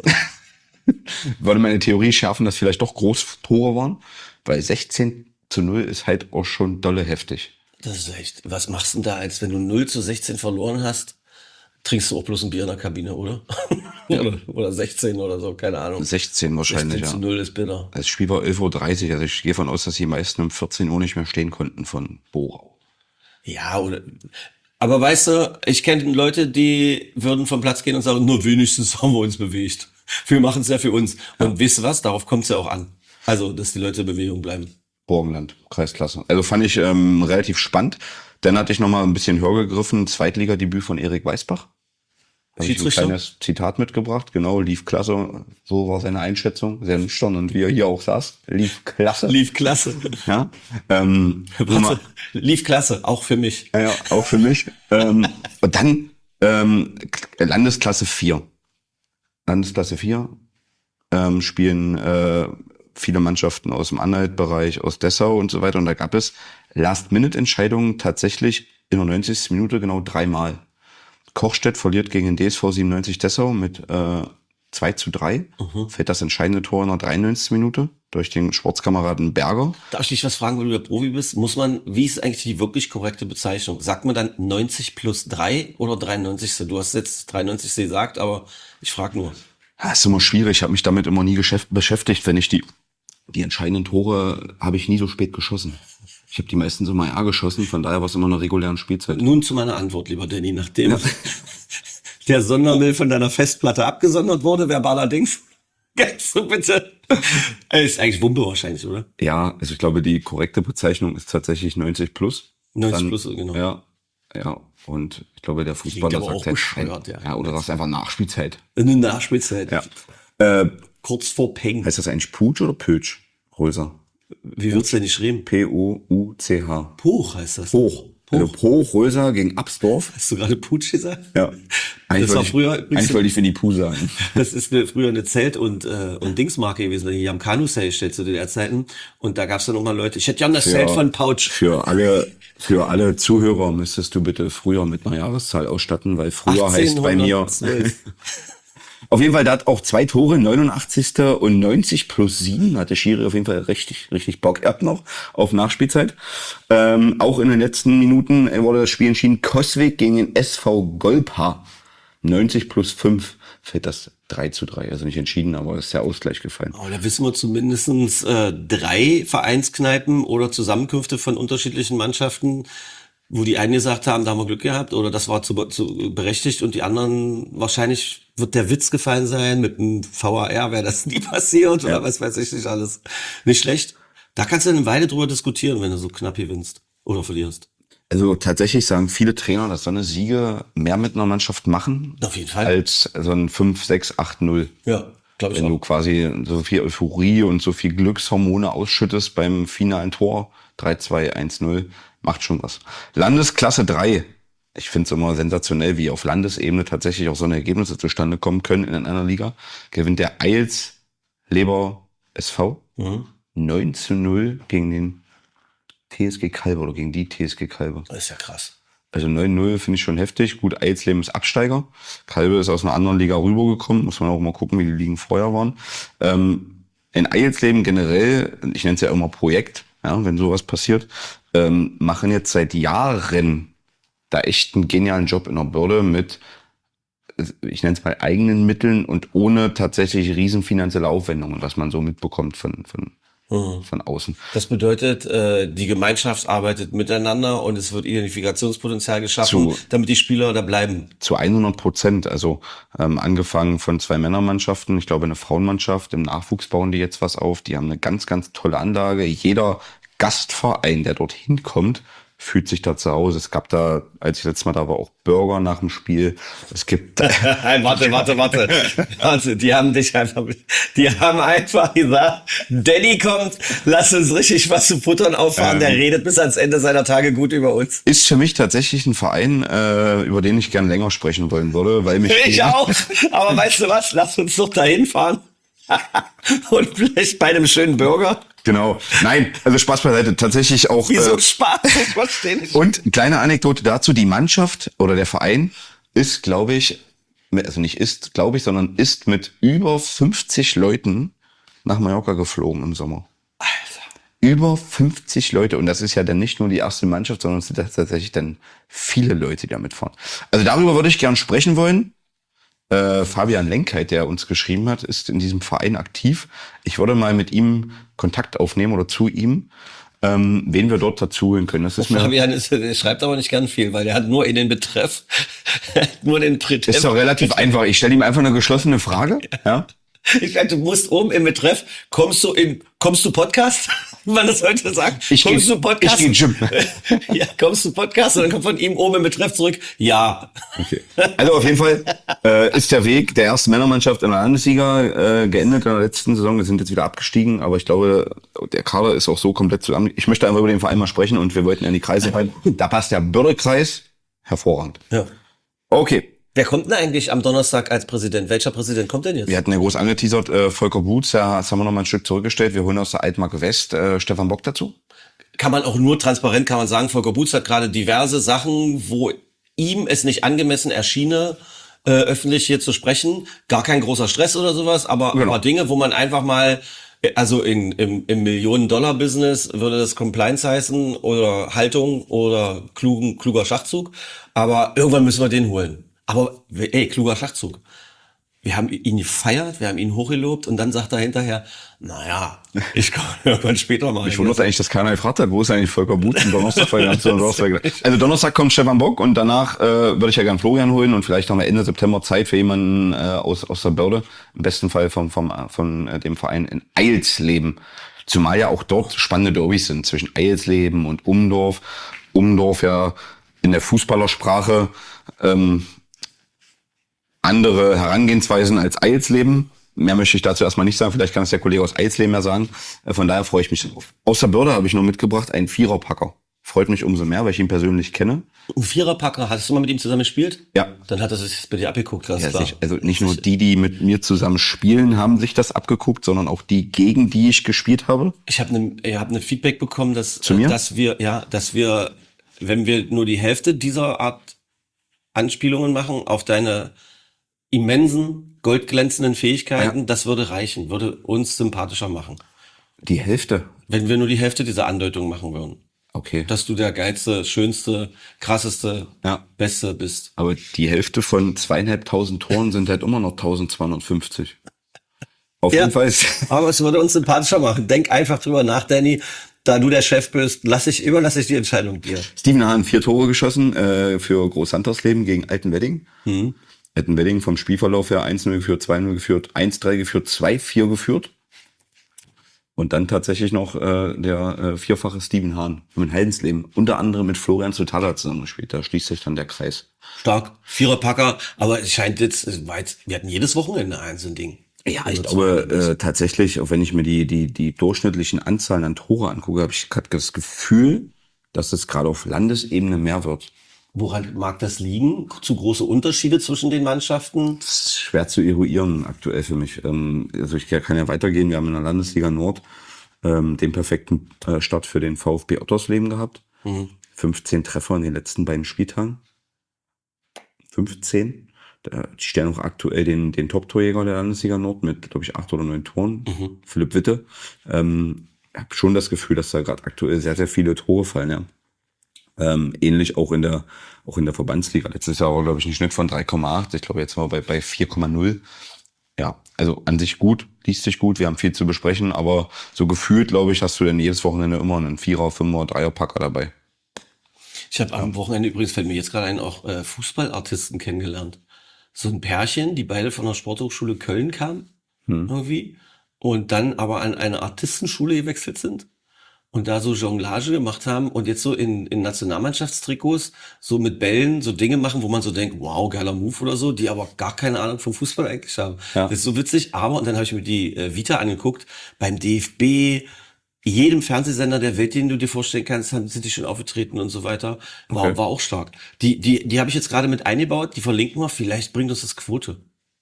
Würde meine Theorie schärfen, dass vielleicht doch Großtore waren, weil sechzehn zu null ist halt auch schon dolle heftig. Das ist echt. Was machst du denn da, als wenn du null zu sechzehn verloren hast? Trinkst du auch bloß ein Bier in der Kabine, oder? oder, oder sechzehn oder so, keine Ahnung. sechzehn wahrscheinlich, sechzehn zu null ist bitter. Das Spiel war elf Uhr dreißig, also ich gehe von aus, dass die meisten um vierzehn Uhr nicht mehr stehen konnten von Bochau. Ja, oder... Aber weißt du, ich kenne Leute, die würden vom Platz gehen und sagen, nur wenigstens haben wir uns bewegt. Wir machen es ja für uns. Und ja. Wisst ihr was? Darauf kommt es ja auch an. Also, dass die Leute in Bewegung bleiben. Burgenland, Kreisklasse. Also fand ich ähm, relativ spannend. Dann hatte ich noch mal ein bisschen höher gegriffen, Zweitligadebüt von Erik Weißbach. Da habe ich ein kleines Zitat mitgebracht. Genau, lief klasse. So war seine Einschätzung. Sehr nüchtern und wie er hier auch saß. Lief klasse. Lief klasse. Ja. Ähm, Warte, lief klasse, auch für mich. Ja, ja auch für mich. ähm, und dann ähm, Landesklasse vier. Landesklasse vier ähm, spielen äh, viele Mannschaften aus dem Anhalt-Bereich, aus Dessau und so weiter. Und da gab es Last-Minute-Entscheidungen tatsächlich in der neunzigsten Minute genau dreimal. Kochstedt verliert gegen den D S V siebenundneunzig Dessau mit äh, zwei zu drei. Mhm. Fällt das entscheidende Tor in der dreiundneunzigsten Minute durch den Sportskameraden Berger. Darf ich dich was fragen, weil du der Profi bist? Muss man, wie ist eigentlich die wirklich korrekte Bezeichnung? Sagt man dann neunzig plus drei oder dreiundneunzig? Du hast jetzt dreiundneunzig gesagt, aber ich frage nur. Ja, ist immer schwierig. Ich habe mich damit immer nie geschäft- beschäftigt. Wenn ich die die entscheidenden Tore habe ich nie so spät geschossen. Ich habe die meisten so mal ja geschossen, von daher war es immer eine reguläre Spielzeit. Nun zu meiner Antwort, lieber Danny, nachdem ja. der Sondermüll von deiner Festplatte abgesondert wurde, verbalerdings. Kannst du bitte? Ist eigentlich Wumpe wahrscheinlich, oder? Ja, also ich glaube, die korrekte Bezeichnung ist tatsächlich neunzig plus. neunzig Dann, plus, genau. Ja, ja. Und ich glaube, der Fußballer sagt halt, bescheuert, ja. ja, oder sagst einfach Nachspielzeit. Eine Nachspielzeit. Ja. Äh, Kurz vor Peng. Heißt das eigentlich Putsch oder Pötsch? Röser. Wie wird's denn geschrieben? P O U C H. Poch heißt das. Poch. Also Poch, Röser gegen Absdorf. Hast du gerade Putsch gesagt? Ja. Eigentlich das war ich, früher eigentlich wollte ich Winnie Pooh sagen. Das ist eine, früher eine Zelt- und, äh, und Dingsmarke gewesen, die am Kanu-Sale steht zu D D R-Zeiten. Und da gab's dann auch mal Leute, ich hätte gern das für, Zelt von Pouch. Für alle, für alle Zuhörer müsstest du bitte früher mit einer Jahreszahl ausstatten, weil früher heißt bei mir... Auf jeden Fall, da hat auch zwei Tore, neunundachtzigsten und neunzig plus sieben, hatte Schiri auf jeden Fall richtig, richtig Bock gehabt noch auf Nachspielzeit. Ähm, auch in den letzten Minuten wurde das Spiel entschieden, Coswig gegen den S V Golpa. neunzig plus fünf fällt das drei zu drei, also nicht entschieden, aber ist der Ausgleich gefallen. Oh, da wissen wir zumindestens äh, drei Vereinskneipen oder Zusammenkünfte von unterschiedlichen Mannschaften, wo die einen gesagt haben, da haben wir Glück gehabt oder das war zu, zu berechtigt und die anderen, wahrscheinlich wird der Witz gefallen sein, mit dem V A R wäre das nie passiert oder ja. Was weiß ich nicht alles. Nicht schlecht. Da kannst du eine Weile drüber diskutieren, wenn du so knapp gewinnst oder verlierst. Also tatsächlich sagen viele Trainer, dass so eine Siege mehr mit einer Mannschaft machen. Auf jeden Fall. Als so ein fünf, sechs, acht, null. Ja, glaube ich Wenn auch. du quasi so viel Euphorie und so viel Glückshormone ausschüttest beim finalen Tor, drei zwei, eins null, macht schon was. Landesklasse drei. Ich finde es immer sensationell, wie auf Landesebene tatsächlich auch so eine Ergebnisse zustande kommen können in einer Liga. Gewinnt der Eilsleber S V mhm. neun zu null gegen den T S G Kalbe oder gegen die T S G Kalbe. Das ist ja krass. Also neun null finde ich schon heftig. Gut, Eilsleben ist Absteiger. Kalbe ist aus einer anderen Liga rübergekommen. Muss man auch mal gucken, wie die Ligen vorher waren. Ähm, in Eilsleben generell, ich nenne es ja immer Projekt, ja, wenn sowas passiert, ähm, machen jetzt seit Jahren da echt einen genialen Job in der Börde mit, ich nenne es mal eigenen Mitteln und ohne tatsächlich riesen finanzielle Aufwendungen, was man so mitbekommt von, von Mhm. von außen. Das bedeutet, äh, die Gemeinschaft arbeitet miteinander und es wird Identifikationspotenzial geschaffen, Zu- damit die Spieler da bleiben. Zu hundert Prozent, also ähm, angefangen von zwei Männermannschaften, ich glaube eine Frauenmannschaft, im Nachwuchs bauen die jetzt was auf, die haben eine ganz, ganz tolle Anlage. Jeder Gastverein, der dorthin kommt, fühlt sich da zu Hause. Es gab da, als ich letztes Mal da war, auch Burger nach dem Spiel. Es gibt warte, warte, warte. Warte, die haben dich einfach, die haben einfach gesagt, Danny kommt, lass uns richtig was zu futtern auffahren, Ähm. der redet bis ans Ende seiner Tage gut über uns. ist für mich tatsächlich ein Verein, äh, über den ich gern länger sprechen wollen würde, weil mich Ich auch. Aber weißt du was? Lass uns doch dahin fahren. Und vielleicht bei einem schönen Burger. Genau. Nein, also Spaß beiseite. Tatsächlich auch. Wieso Äh, Spaß? Ich verstehe nicht. und kleine Anekdote dazu: Die Mannschaft oder der Verein ist, glaube ich, also nicht ist, glaube ich, sondern ist mit über fünfzig Leuten nach Mallorca geflogen im Sommer. Alter. Über fünfzig Leute. Und das ist ja dann nicht nur die erste Mannschaft, sondern es sind tatsächlich dann viele Leute, die da mitfahren. Also darüber würde ich gern sprechen wollen. Äh, Fabian Lenkheit, der uns geschrieben hat, ist in diesem Verein aktiv. Ich würde mal mit ihm Kontakt aufnehmen oder zu ihm, ähm, wen wir dort dazu holen können. Das ist mir Fabian ist, der schreibt aber nicht ganz viel, weil der hat nur in den Betreff, nur den Betreff. ist doch relativ einfach. Ich stelle ihm einfach eine geschlossene Frage. Ja. Ich sag, du musst oben im Betreff, kommst du in, kommst du Podcast? Wie man das heute sagt. Ich kommst geh- du Podcast? ich geh Gym. Ja, kommst du Podcast? Und dann kommt von ihm oben im Betreff zurück, ja. Okay. Also auf jeden Fall äh, ist der Weg der ersten Männermannschaft in der Landesliga äh, geendet in der letzten Saison. Wir sind jetzt wieder abgestiegen, aber ich glaube, der Kader ist auch so komplett zusammen. Ich möchte einfach über den Verein mal sprechen und wir wollten ja in die Kreise rein. Da passt der Börde-Kreis hervorragend. Ja. Okay. Wer kommt denn eigentlich am Donnerstag als Präsident? Welcher Präsident kommt denn jetzt? Wir hatten ja groß angeteasert, äh, Volker Butz, ja, das haben wir noch mal ein Stück zurückgestellt. Wir holen aus der Altmark West äh, Stefan Bock dazu. Kann man auch nur transparent, kann man sagen, Volker Butz hat gerade diverse Sachen, wo ihm es nicht angemessen erschiene, äh, öffentlich hier zu sprechen. Gar kein großer Stress oder sowas, aber, Genau. aber Dinge, wo man einfach mal, also in, im, im Millionen-Dollar-Business würde das Compliance heißen oder Haltung oder klugen, kluger Schachzug. Aber irgendwann müssen wir den holen. Aber ey, kluger Schachzug. Wir haben ihn gefeiert, wir haben ihn hochgelobt und dann sagt er hinterher, naja, ich komme irgendwann später mal. Ich wundert eigentlich, dass keiner gefragt hat, wo ist eigentlich Volker Butz am Donnerstag? Weil wir haben's am Donnerstag gesagt. Also Donnerstag kommt Stefan Bock und danach äh, würde ich ja gern Florian holen und vielleicht haben wir Ende September Zeit für jemanden äh, aus aus der Börde, im besten Fall vom vom von äh, dem Verein in Eilsleben. Zumal ja auch dort spannende Derbys sind zwischen Eilsleben und Umdorf. Umdorf ja in der Fußballersprache ähm, andere Herangehensweisen als Eilsleben. Mehr möchte ich dazu erstmal nicht sagen. Vielleicht kann es der Kollege aus Eilsleben ja sagen. Äh, Von daher freue ich mich drauf. Aus der Börde habe ich noch mitgebracht einen Viererpacker. Freut mich umso mehr, weil ich ihn persönlich kenne. Ein Viererpacker, hast du mal mit ihm zusammen gespielt? Ja. Dann hat er sich bei dir abgeguckt, ganz Ja, klar. sich, also nicht nur die, die mit mir zusammen spielen, haben sich das abgeguckt, sondern auch die, gegen die ich gespielt habe. Ich habe ne, ich hab ne Feedback bekommen, dass, Zu mir? dass wir, ja, dass wir, wenn wir nur die Hälfte dieser Art Anspielungen machen auf deine immensen, goldglänzenden Fähigkeiten, Ja. das würde reichen, würde uns sympathischer machen. Die Hälfte. Wenn wir nur die Hälfte dieser Andeutungen machen würden. Okay. Dass du der geilste, schönste, krasseste, Ja. beste bist. Aber die Hälfte von zweieinhalbtausend Toren sind halt immer noch eintausendzweihundertfünfzig. Auf Ja. jeden Fall ist Aber es würde uns sympathischer machen. Denk einfach drüber nach, Danny. Da du der Chef bist, lass ich, überlasse ich die Entscheidung dir. Steven Hahn vier Tore geschossen äh, für Groß-Santersleben gegen Altenwedding. Mhm. Altenwedding vom Spielverlauf her eins null geführt, zwei null geführt, eins drei geführt, zwei vier geführt. Und dann tatsächlich noch äh, der äh, vierfache Steven Hahn von Heidensleben. Unter anderem mit Florian Zutala zusammengespielt. Da schließt sich dann der Kreis. Stark. Viererpacker, aber es scheint jetzt, es war jetzt, wir hatten jedes Wochenende ein so ein Ding. Ja, Also ich glaube äh, tatsächlich, auch wenn ich mir die die die durchschnittlichen Anzahlen an Tore angucke, habe ich gerade das Gefühl, dass es gerade auf Landesebene mehr wird. Woran mag das liegen? Zu große Unterschiede zwischen den Mannschaften? Das ist schwer zu eruieren aktuell für mich. Ähm, also ich kann ja weitergehen. Wir haben in der Landesliga Nord ähm, den perfekten äh, Start für den VfB Ottersleben gehabt. Mhm. fünfzehn Treffer in den letzten beiden Spieltagen. fünfzehn. Da, die stellen auch aktuell den, den Top-Torjäger der Landesliga Nord mit, glaube ich, acht oder neun Toren. Mhm. Philipp Witte. Ähm, ich habe schon das Gefühl, dass da gerade aktuell sehr, sehr viele Tore fallen. Ja. Ähm, ähnlich auch in der auch in der Verbandsliga. Letztes Jahr war, glaube ich, ein Schnitt von drei Komma acht. Ich glaube, jetzt waren wir bei, bei vier Komma null. Ja, also an sich gut. liest sich gut, wir haben viel zu besprechen, aber so gefühlt, glaube ich, hast du dann jedes Wochenende immer einen Vierer, Fünfer, Dreierpacker dabei. Ich habe am Wochenende übrigens, fällt mir jetzt gerade ein, auch äh, Fußballartisten kennengelernt. So ein Pärchen, die beide von der Sporthochschule Köln kamen, hm. irgendwie, und dann aber an eine Artistenschule gewechselt sind und da so Jonglage gemacht haben und jetzt so in, in Nationalmannschaftstrikots so mit Bällen so Dinge machen, wo man so denkt, wow, geiler Move oder so, die aber gar keine Ahnung vom Fußball eigentlich haben. Ja. Das ist so witzig, aber, und dann habe ich mir die äh, Vita angeguckt, beim D F B, jedem Fernsehsender der Welt, den du dir vorstellen kannst, sind die schon aufgetreten und so weiter. War, okay. war auch stark. Die, die, die habe ich jetzt gerade mit eingebaut, die verlinken wir, vielleicht bringt uns das Quote.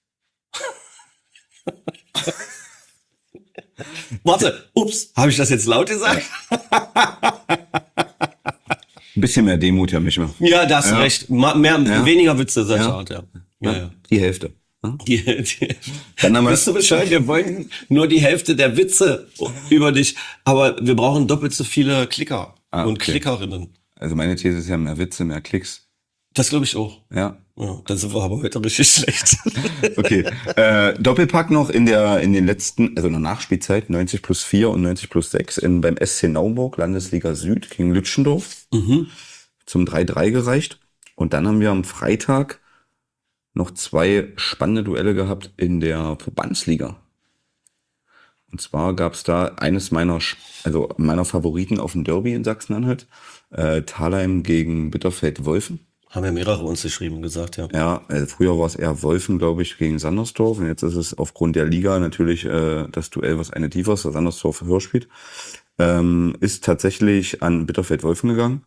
Warte, ups, habe ich das jetzt laut gesagt? Ein bisschen mehr Demut, ja, mich mehr. Ja, da hast du ja. recht. Ma, mehr, ja. Weniger Witze, sag ich ja. auch, ja. Ja, ja. Die Hälfte. Die, die, Dann haben wir bist du Bescheid? Wir wollen nur die Hälfte der Witze über dich, aber wir brauchen doppelt so viele Klicker ah, und okay. Klickerinnen. Also meine These ist ja mehr Witze, mehr Klicks. Das glaube ich auch. Ja. Ja, dann sind wir aber heute richtig schlecht. Okay. Äh, Doppelpack noch in der in den letzten, also in der Nachspielzeit, neunzig plus vier und neunzig plus sechs in, beim S C Naumburg, Landesliga Süd gegen Lütschendorf. Mhm. Zum drei drei gereicht. Und dann haben wir am Freitag noch zwei spannende Duelle gehabt in der Verbandsliga. Und zwar gab es da eines meiner, also meiner Favoriten auf dem Derby in Sachsen-Anhalt, äh, Thalheim gegen Bitterfeld-Wolfen. Haben ja mehrere uns geschrieben, gesagt, ja. Ja, also früher war es eher Wolfen, glaube ich, gegen Sandersdorf. Und jetzt ist es aufgrund der Liga natürlich äh, das Duell, was eine tiefer ist, das Sandersdorf höher spielt. Ähm, ist tatsächlich an Bitterfeld-Wolfen gegangen.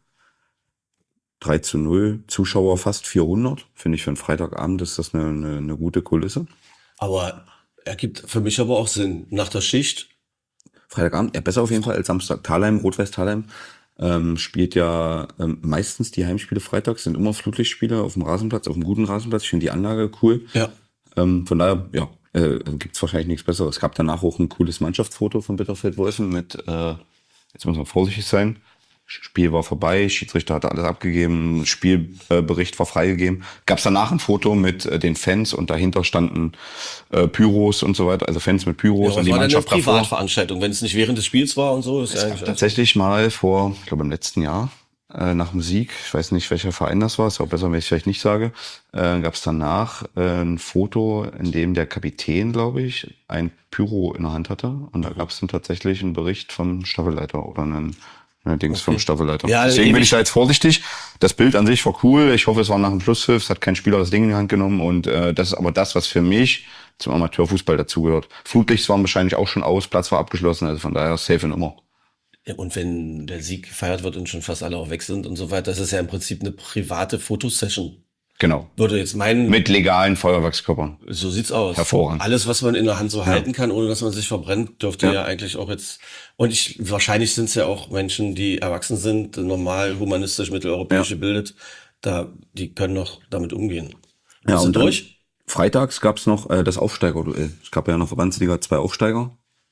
drei zu null, Zuschauer fast vierhundert. Finde ich für einen Freitagabend ist das eine, eine, eine gute Kulisse. Aber ergibt für mich aber auch Sinn. Nach der Schicht. Freitagabend, ja, besser auf jeden Fall als Samstag. Thalheim, Rot-Weiß Thalheim, ähm, spielt ja ähm, meistens die Heimspiele freitags, sind immer Flutlichtspiele auf dem Rasenplatz, auf einem guten Rasenplatz. Ich finde die Anlage cool. Ja. Ähm, von daher, ja, äh, gibt's wahrscheinlich nichts Besseres. Es gab danach auch ein cooles Mannschaftsfoto von Bitterfeld-Wolfen mit, äh, jetzt muss man vorsichtig sein, Spiel war vorbei, Schiedsrichter hatte alles abgegeben, Spielbericht war freigegeben. Gab es danach ein Foto mit äh, den Fans und dahinter standen äh, Pyros und so weiter, also Fans mit Pyros Ja, und die war Mannschaft eine davor. Privatveranstaltung, wenn es nicht während des Spiels war und so. Ist Es ja gab tatsächlich mal vor, ich glaube im letzten Jahr, äh, nach dem Sieg, ich weiß nicht, welcher Verein das war, ist auch besser, wenn ich es vielleicht nicht sage, äh, gab es danach äh, ein Foto, in dem der Kapitän, glaube ich, ein Pyro in der Hand hatte. Und da gab es dann tatsächlich einen Bericht vom Staffelleiter oder einen Dings okay. vom Staffelleiter. Ja, Deswegen bin ich da jetzt vorsichtig. Das Bild an sich war cool. Ich hoffe, es war nach dem Schlusspfiff. Es hat kein Spieler das Ding in die Hand genommen. Und äh, das ist aber das, was für mich zum Amateurfußball dazugehört. Flutlichts waren wahrscheinlich auch schon aus. Platz war abgeschlossen. Also von daher safe und immer. Ja, und wenn der Sieg gefeiert wird und schon fast alle auch weg sind und so weiter, das ist ja im Prinzip eine private Fotosession. Genau. Würde jetzt meinen. Mit legalen Feuerwerkskörpern. So sieht's aus. Hervorragend. Alles, was man in der Hand so ja. halten kann, ohne dass man sich verbrennt, dürfte ja, ja eigentlich auch jetzt. Und ich, wahrscheinlich sind es ja auch Menschen, die erwachsen sind, normal, humanistisch, mitteleuropäisch gebildet. Da, die können noch damit umgehen. Wir ja, sind und durch. Freitags gab's noch äh, das Aufsteigerduell. Es gab ja in der Verbandsliga zwei Aufsteiger.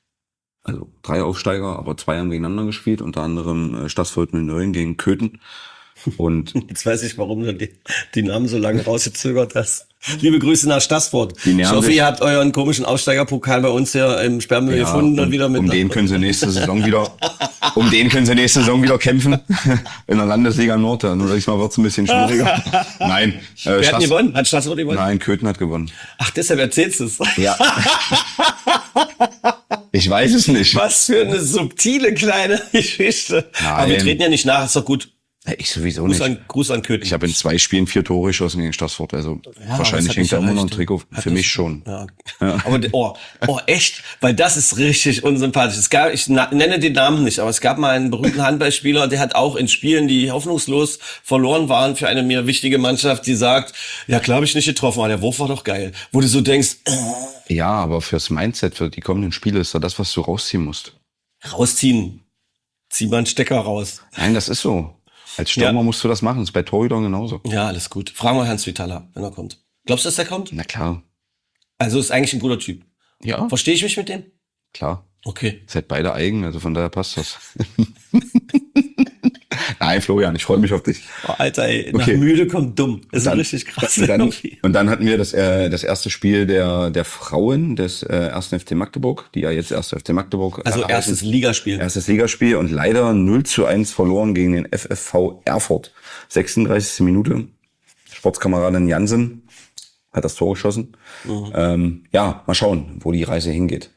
Also drei Aufsteiger, aber zwei haben gegeneinander gespielt, unter anderem äh, Stassfurt null neun gegen Köthen. Und jetzt weiß ich, warum du die, die Namen so lange rausgezögert hast. Liebe Grüße nach Stassfurt. Ich hoffe, ihr habt euren komischen Aufsteigerpokal bei uns hier im Sperrmüll ja, gefunden und wieder mit. Um den können sie nächste Saison wieder, um den können sie nächste Saison wieder kämpfen. In der Landesliga Nord. Nur diesmal wird's ein bisschen schwieriger. Nein. Äh, Wer Stass- hat gewonnen? Hat Stassfurt gewonnen? Nein, Köthen hat gewonnen. Ach, deshalb erzählst du es. Ja. Ich weiß es nicht. Was für eine subtile kleine Geschichte. Nein. Aber wir treten ja nicht nach, ist doch gut. Ich sowieso Gruß nicht. An, Gruß an Köthen. Ich habe in zwei Spielen vier Tore geschossen gegen Stassfurt. Also ja, wahrscheinlich hängt da immer noch ein Trikot. Hat Für das, mich schon. Ja. Ja. Aber oh, oh, echt? Weil das ist richtig unsympathisch. Es gab, ich na, nenne den Namen nicht, aber es gab mal einen berühmten Handballspieler, der hat auch in Spielen, die hoffnungslos verloren waren für eine mir wichtige Mannschaft, die sagt, ja klar, habe ich nicht getroffen, aber der Wurf war doch geil. Wo du so denkst, äh, ja, aber fürs Mindset, für die kommenden Spiele ist da das, was du rausziehen musst. Rausziehen. Zieh mal einen Stecker raus. Nein, das ist so. Als Stürmer ja. musst du das machen. Das ist bei Torhütern genauso. Ja, alles gut. Fragen wir Herrn Svitala, wenn er kommt. Glaubst du, dass der kommt? Na klar. Also ist eigentlich ein guter Typ. Ja. Verstehe ich mich mit dem? Klar. Okay. Seid beide eigen, also von daher passt das. Hi Florian, ich freue mich auf dich. Oh, Alter, ey, nach Okay. müde kommt dumm. Das ist Dann- richtig krass. Und dann, irgendwie. und dann hatten wir das, äh, das erste Spiel der, der Frauen des äh, ersten F C Magdeburg, die ja jetzt erste F C Magdeburg Also erreichen. erstes Ligaspiel. Erstes Ligaspiel und leider null zu eins verloren gegen den F F V Erfurt. sechsunddreißigste Minute. Sportskameradin Jansen hat das Tor geschossen. Mhm. Ähm, ja, mal schauen, wo die Reise hingeht.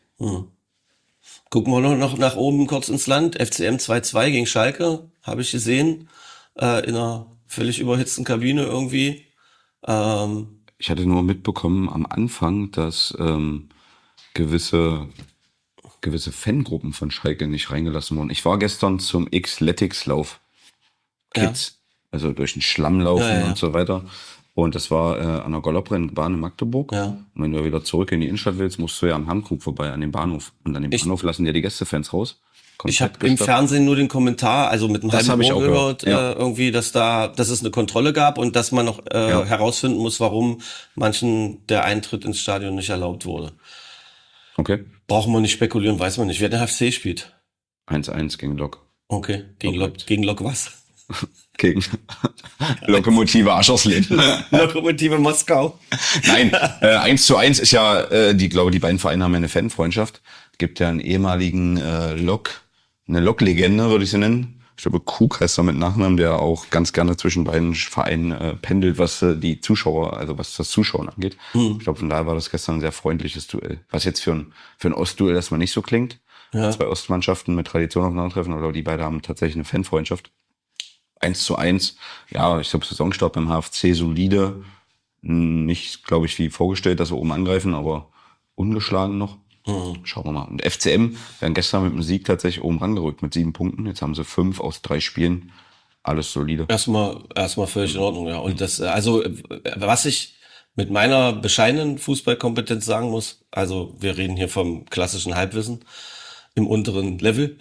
Gucken wir noch, noch nach oben kurz ins Land. F C M zwei zwei gegen Schalke, habe ich gesehen. Äh, in einer völlig überhitzten Kabine irgendwie. Ähm, Ich hatte nur mitbekommen am Anfang, dass ähm, gewisse gewisse Fangruppen von Schalke nicht reingelassen wurden. Ich war gestern zum Xletics-Lauf. Kids. Also durch den Schlamm laufen Ja, ja, ja. und so weiter. Und das war äh, an der Galopprennbahn in Magdeburg. Ja. Und wenn du wieder zurück in die Innenstadt willst, musst du ja am Hammkrug vorbei, an dem Bahnhof. Und an dem Ich- Bahnhof lassen dir die Gästefans raus. Ich habe Komplett im gestoppt. Fernsehen nur den Kommentar, also mit einem Das halben hab ich Ohr auch gehört, gehört, ja. äh, irgendwie, dass da, dass es eine Kontrolle gab und dass man noch äh, Ja. herausfinden muss, warum manchen der Eintritt ins Stadion nicht erlaubt wurde. Okay. Brauchen wir nicht spekulieren, weiß man nicht. Wer der H F C spielt. eins eins gegen Lok. Okay, gegen Lok Lok, gegen Lok was? Gegen Lokomotive Aschersleben. Lokomotive Moskau. Nein, äh, eins zu eins ist ja, äh, die glaube die beiden Vereine haben ja eine Fanfreundschaft. Gibt ja einen ehemaligen äh, Lok, eine Lok-Legende, würde ich sie nennen. Ich glaube, Krug heißt er mit Nachnamen, der auch ganz gerne zwischen beiden Vereinen äh, pendelt, was äh, die Zuschauer, also was das Zuschauen angeht. Mhm. Ich glaube, von daher war das gestern ein sehr freundliches Duell. Was jetzt für ein, für ein Ostduell erstmal nicht so klingt. Ja. Zwei Ostmannschaften mit Tradition aufeinandertreffen, aber die beiden haben tatsächlich eine Fanfreundschaft. eins zu eins, ja, ich glaube, Saisonstart beim H F C solide. Nicht, glaube ich, wie vorgestellt, dass wir oben angreifen, aber ungeschlagen noch. Mhm. Schauen wir mal. Und F C M werden gestern mit dem Sieg tatsächlich oben rangerückt mit sieben Punkten. Jetzt haben sie fünf aus drei Spielen. Alles solide. Erstmal, erstmal völlig in Ordnung, ja. Und das, äh, also, äh, was ich mit meiner bescheidenen Fußballkompetenz sagen muss, also, wir reden hier vom klassischen Halbwissen im unteren Level.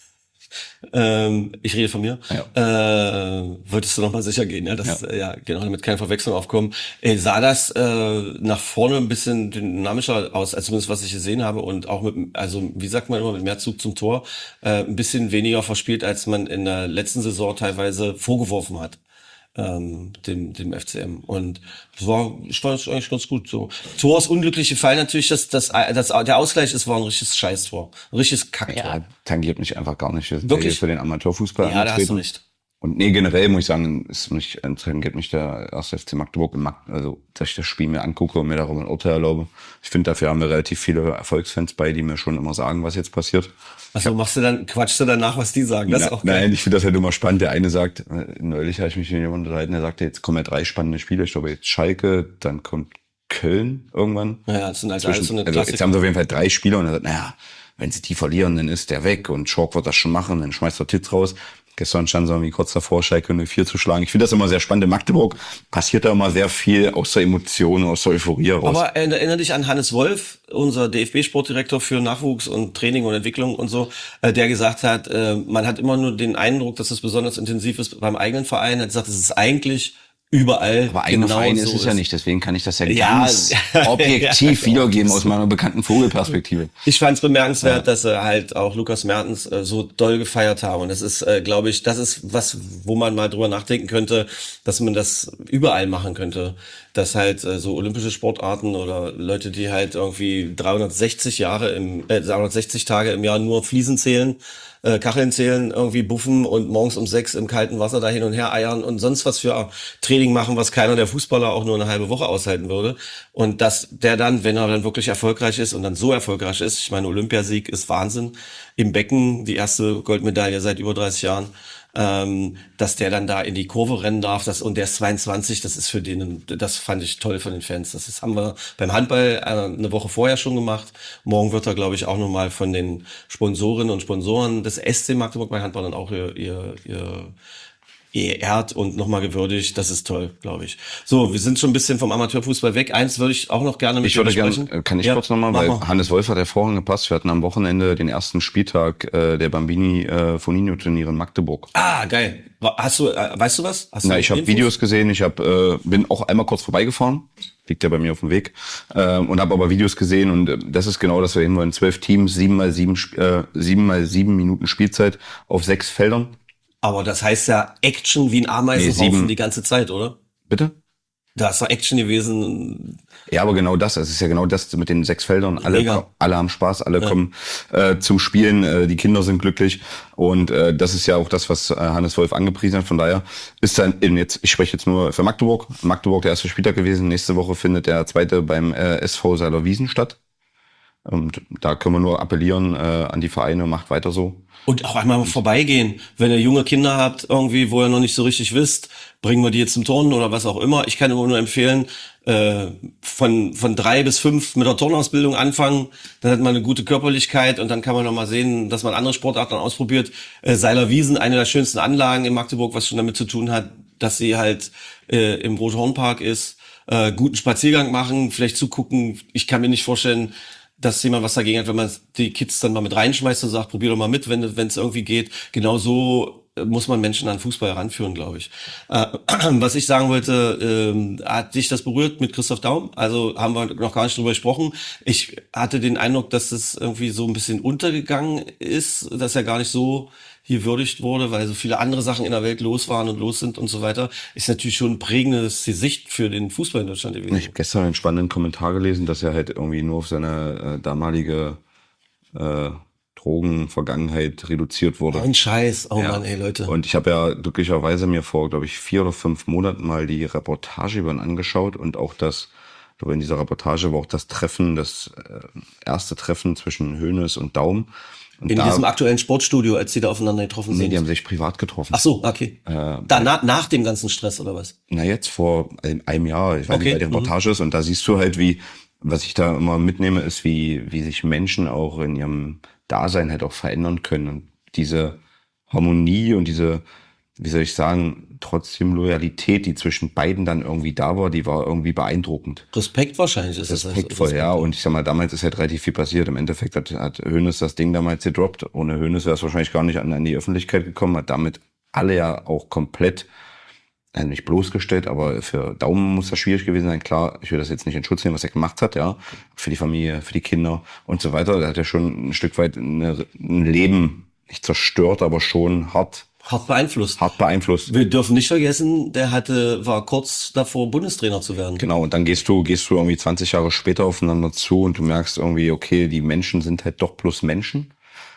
ähm, ich rede von mir. Ja. Äh, wolltest du nochmal sicher gehen, ja? Das, Ja. äh, ja, genau, damit keine Verwechslung aufkommen. Äh, sah das äh, nach vorne ein bisschen dynamischer aus, als zumindest was ich gesehen habe und auch mit, also wie sagt man immer, mit mehr Zug zum Tor, äh, ein bisschen weniger verspielt, als man in der letzten Saison teilweise vorgeworfen hat. Ähm, dem, dem F C M. Und das war, ich fand es eigentlich ganz gut. So. Tors unglückliche Fall natürlich, dass, dass, dass der Ausgleich ist, war ein richtiges Scheißtor. Ein richtiges Kacktor. Ja, tangiert mich einfach gar nicht. Wir sind Wirklich? ja hier für den Amateurfußball Ja, da hast du angetreten. recht. Und nee, generell muss ich sagen, ist mich, tangiert mich der erste F C Magdeburg im Mag also, dass ich das Spiel mir angucke und mir darüber ein Urteil erlaube. Ich finde, dafür haben wir relativ viele Erfolgsfans bei, die mir schon immer sagen, was jetzt passiert. Also machst du dann, quatschst du danach, was die sagen? Das ist Na, auch geil. nein, ich finde das halt immer spannend. Der eine sagt, äh, neulich habe ich mich mit jemandem unterhalten, der sagte, jetzt kommen ja drei spannende Spiele. Ich glaube, jetzt Schalke, dann kommt Köln irgendwann. Ja, das sind also alles so Zwischen, eine also jetzt Klassiker. haben sie auf jeden Fall drei Spiele und er sagt, naja, wenn sie die verlieren, dann ist der weg und Schork wird das schon machen, dann schmeißt er Titz raus. Gestern stand so irgendwie kurz davor, Schalke null vier zu schlagen. Ich finde das immer sehr spannend. In Magdeburg passiert da immer sehr viel aus der Emotion, aus der Euphorie raus. Aber erinnere dich an Hannes Wolf, unser D F B-Sportdirektor für Nachwuchs und Training und Entwicklung und so, äh, der gesagt hat, äh, man hat immer nur den Eindruck, dass es besonders intensiv ist beim eigenen Verein. Er hat gesagt, es ist eigentlich überall Aber eigener genau Verein so ist es ja nicht, deswegen kann ich das ja, Ja, ganz ja, objektiv ja. wiedergeben aus meiner bekannten Vogelperspektive. Ich fand es bemerkenswert, dass er halt auch Lukas Mertens äh, so doll gefeiert haben. Und das ist, äh, glaube ich, das ist was, wo man mal drüber nachdenken könnte, dass man das überall machen könnte. Dass halt äh, so olympische Sportarten oder Leute, die halt irgendwie dreihundertsechzig Jahre im, äh, dreihundertsechzig Tage im Jahr nur Fliesen zählen, äh, Kacheln zählen, irgendwie buffen und morgens um sechs im kalten Wasser da hin und her eiern und sonst was für Training machen, was keiner der Fußballer auch nur eine halbe Woche aushalten würde. Und dass der dann, wenn er dann wirklich erfolgreich ist und dann so erfolgreich ist, ich meine, Olympiasieg ist Wahnsinn, im Becken die erste Goldmedaille seit über dreißig Jahren, ähm, dass der dann da in die Kurve rennen darf, das, und der ist zweiundzwanzig, das ist für den, das fand ich toll von den Fans. Das ist, haben wir beim Handball äh, eine Woche vorher schon gemacht. Morgen wird er, glaube ich, auch nochmal von den Sponsorinnen und Sponsoren des S C Magdeburg bei Handball dann auch ihr, ihr, ihr geehrt und nochmal gewürdigt. Das ist toll, glaube ich. So, wir sind schon ein bisschen vom Amateurfußball weg. Eins würde ich auch noch gerne mit Ich würde dir gerne, besprechen. kann ich Ja, kurz nochmal, mach weil mal. Hannes Wolf hat hervorragend gepasst. Wir hatten am Wochenende den ersten Spieltag äh, der Bambini äh, Foninho Turniere in Magdeburg. Ah, geil. Hast du, äh, weißt du was? Hast Na, du ich habe Infos? Videos gesehen, ich hab, äh, bin auch einmal kurz vorbeigefahren, liegt ja bei mir auf dem Weg, äh, und habe aber Videos gesehen und äh, das ist genau das, wir hin wollen. Zwölf Teams, sieben mal sieben, Sp- äh, sieben mal sieben Minuten Spielzeit auf sechs Feldern. Aber das heißt ja Action wie ein Ameisenhaufen Nee, sieben. die ganze Zeit, oder? Bitte? Da ist doch Action gewesen. Ja, aber genau das, es ist ja genau das mit den sechs Feldern. Alle, Mega. alle haben Spaß, alle Ja. kommen äh, zum Spielen, äh, die Kinder sind glücklich und äh, das ist ja auch das, was äh, Hannes Wolf angepriesen hat. Von daher ist dann in jetzt, ich spreche jetzt nur für Magdeburg, Magdeburg der erste Spieltag gewesen. Nächste Woche findet der zweite beim äh, S V Seilerwiesen statt. Und da können wir nur appellieren äh, an die Vereine, macht weiter so. Und auch einmal vorbeigehen. Wenn ihr junge Kinder habt, irgendwie, wo ihr noch nicht so richtig wisst, bringen wir die jetzt zum Turnen oder was auch immer. Ich kann immer nur empfehlen, äh, von von drei bis fünf mit der Turnausbildung anfangen. Dann hat man eine gute Körperlichkeit und dann kann man noch mal sehen, dass man andere Sportarten ausprobiert. Äh, Seilerwiesen, eine der schönsten Anlagen in Magdeburg, was schon damit zu tun hat, dass sie halt äh, im Rothornpark ist. Äh, guten Spaziergang machen, vielleicht zugucken. Ich kann mir nicht vorstellen, dass jemand was dagegen hat, wenn man die Kids dann mal mit reinschmeißt und sagt, probier doch mal mit, wenn wenn es irgendwie geht. Genau so muss man Menschen an Fußball heranführen, glaube ich. Äh, was ich sagen wollte, äh, hat dich das berührt mit Christoph Daum? Also haben wir noch gar nicht drüber gesprochen. Ich hatte den Eindruck, dass es irgendwie so ein bisschen untergegangen ist, dass er gar nicht so hier würdigt wurde, weil so viele andere Sachen in der Welt los waren und los sind und so weiter. Ist natürlich schon ein prägendes Gesicht für den Fußball in Deutschland gewesen. Ich habe gestern einen spannenden Kommentar gelesen, dass er halt irgendwie nur auf seine äh, damalige äh, Drogenvergangenheit reduziert wurde. Ein Scheiß, oh Ja. Mann, ey Leute. Und ich habe ja glücklicherweise mir vor, glaube ich, vier oder fünf Monaten mal die Reportage über ihn angeschaut und auch das, ich glaube, in dieser Reportage war auch das Treffen, das äh, erste Treffen zwischen Hoeneß und Daum. Und In da, diesem aktuellen Sportstudio, als die da aufeinander getroffen nee, sind. die haben sich privat getroffen. Ach so, okay. Äh, Danach, nach dem ganzen Stress oder was? Na jetzt vor einem, einem Jahr, ich weiß Okay, nicht, bei der Reportage ist und da siehst du halt, wie, was ich da immer mitnehme, ist, wie, wie sich Menschen auch in ihrem Dasein halt auch verändern können. Und diese Harmonie und diese, wie soll ich sagen, trotzdem Loyalität, die zwischen beiden dann irgendwie da war, die war irgendwie beeindruckend. Respekt wahrscheinlich ist Respektvoll, das. ja. Und ich sag mal, damals ist halt relativ viel passiert. Im Endeffekt hat, hat Hoeneß das Ding damals gedroppt. Ohne Hoeneß wäre es wahrscheinlich gar nicht an, an die Öffentlichkeit gekommen, hat damit alle ja auch komplett, äh, nicht bloßgestellt, aber für Daumen muss das schwierig gewesen sein. Klar, ich will das jetzt nicht in Schutz nehmen, was er gemacht hat, ja. Für die Familie, für die Kinder und so weiter. Da hat er schon ein Stück weit eine, ein Leben nicht zerstört, aber schon hart, Hart beeinflusst. hart beeinflusst. Wir dürfen nicht vergessen, der hatte, war kurz davor, Bundestrainer zu werden. Genau, und dann gehst du, gehst du irgendwie zwanzig Jahre später aufeinander zu und du merkst irgendwie, okay, die Menschen sind halt doch bloß Menschen.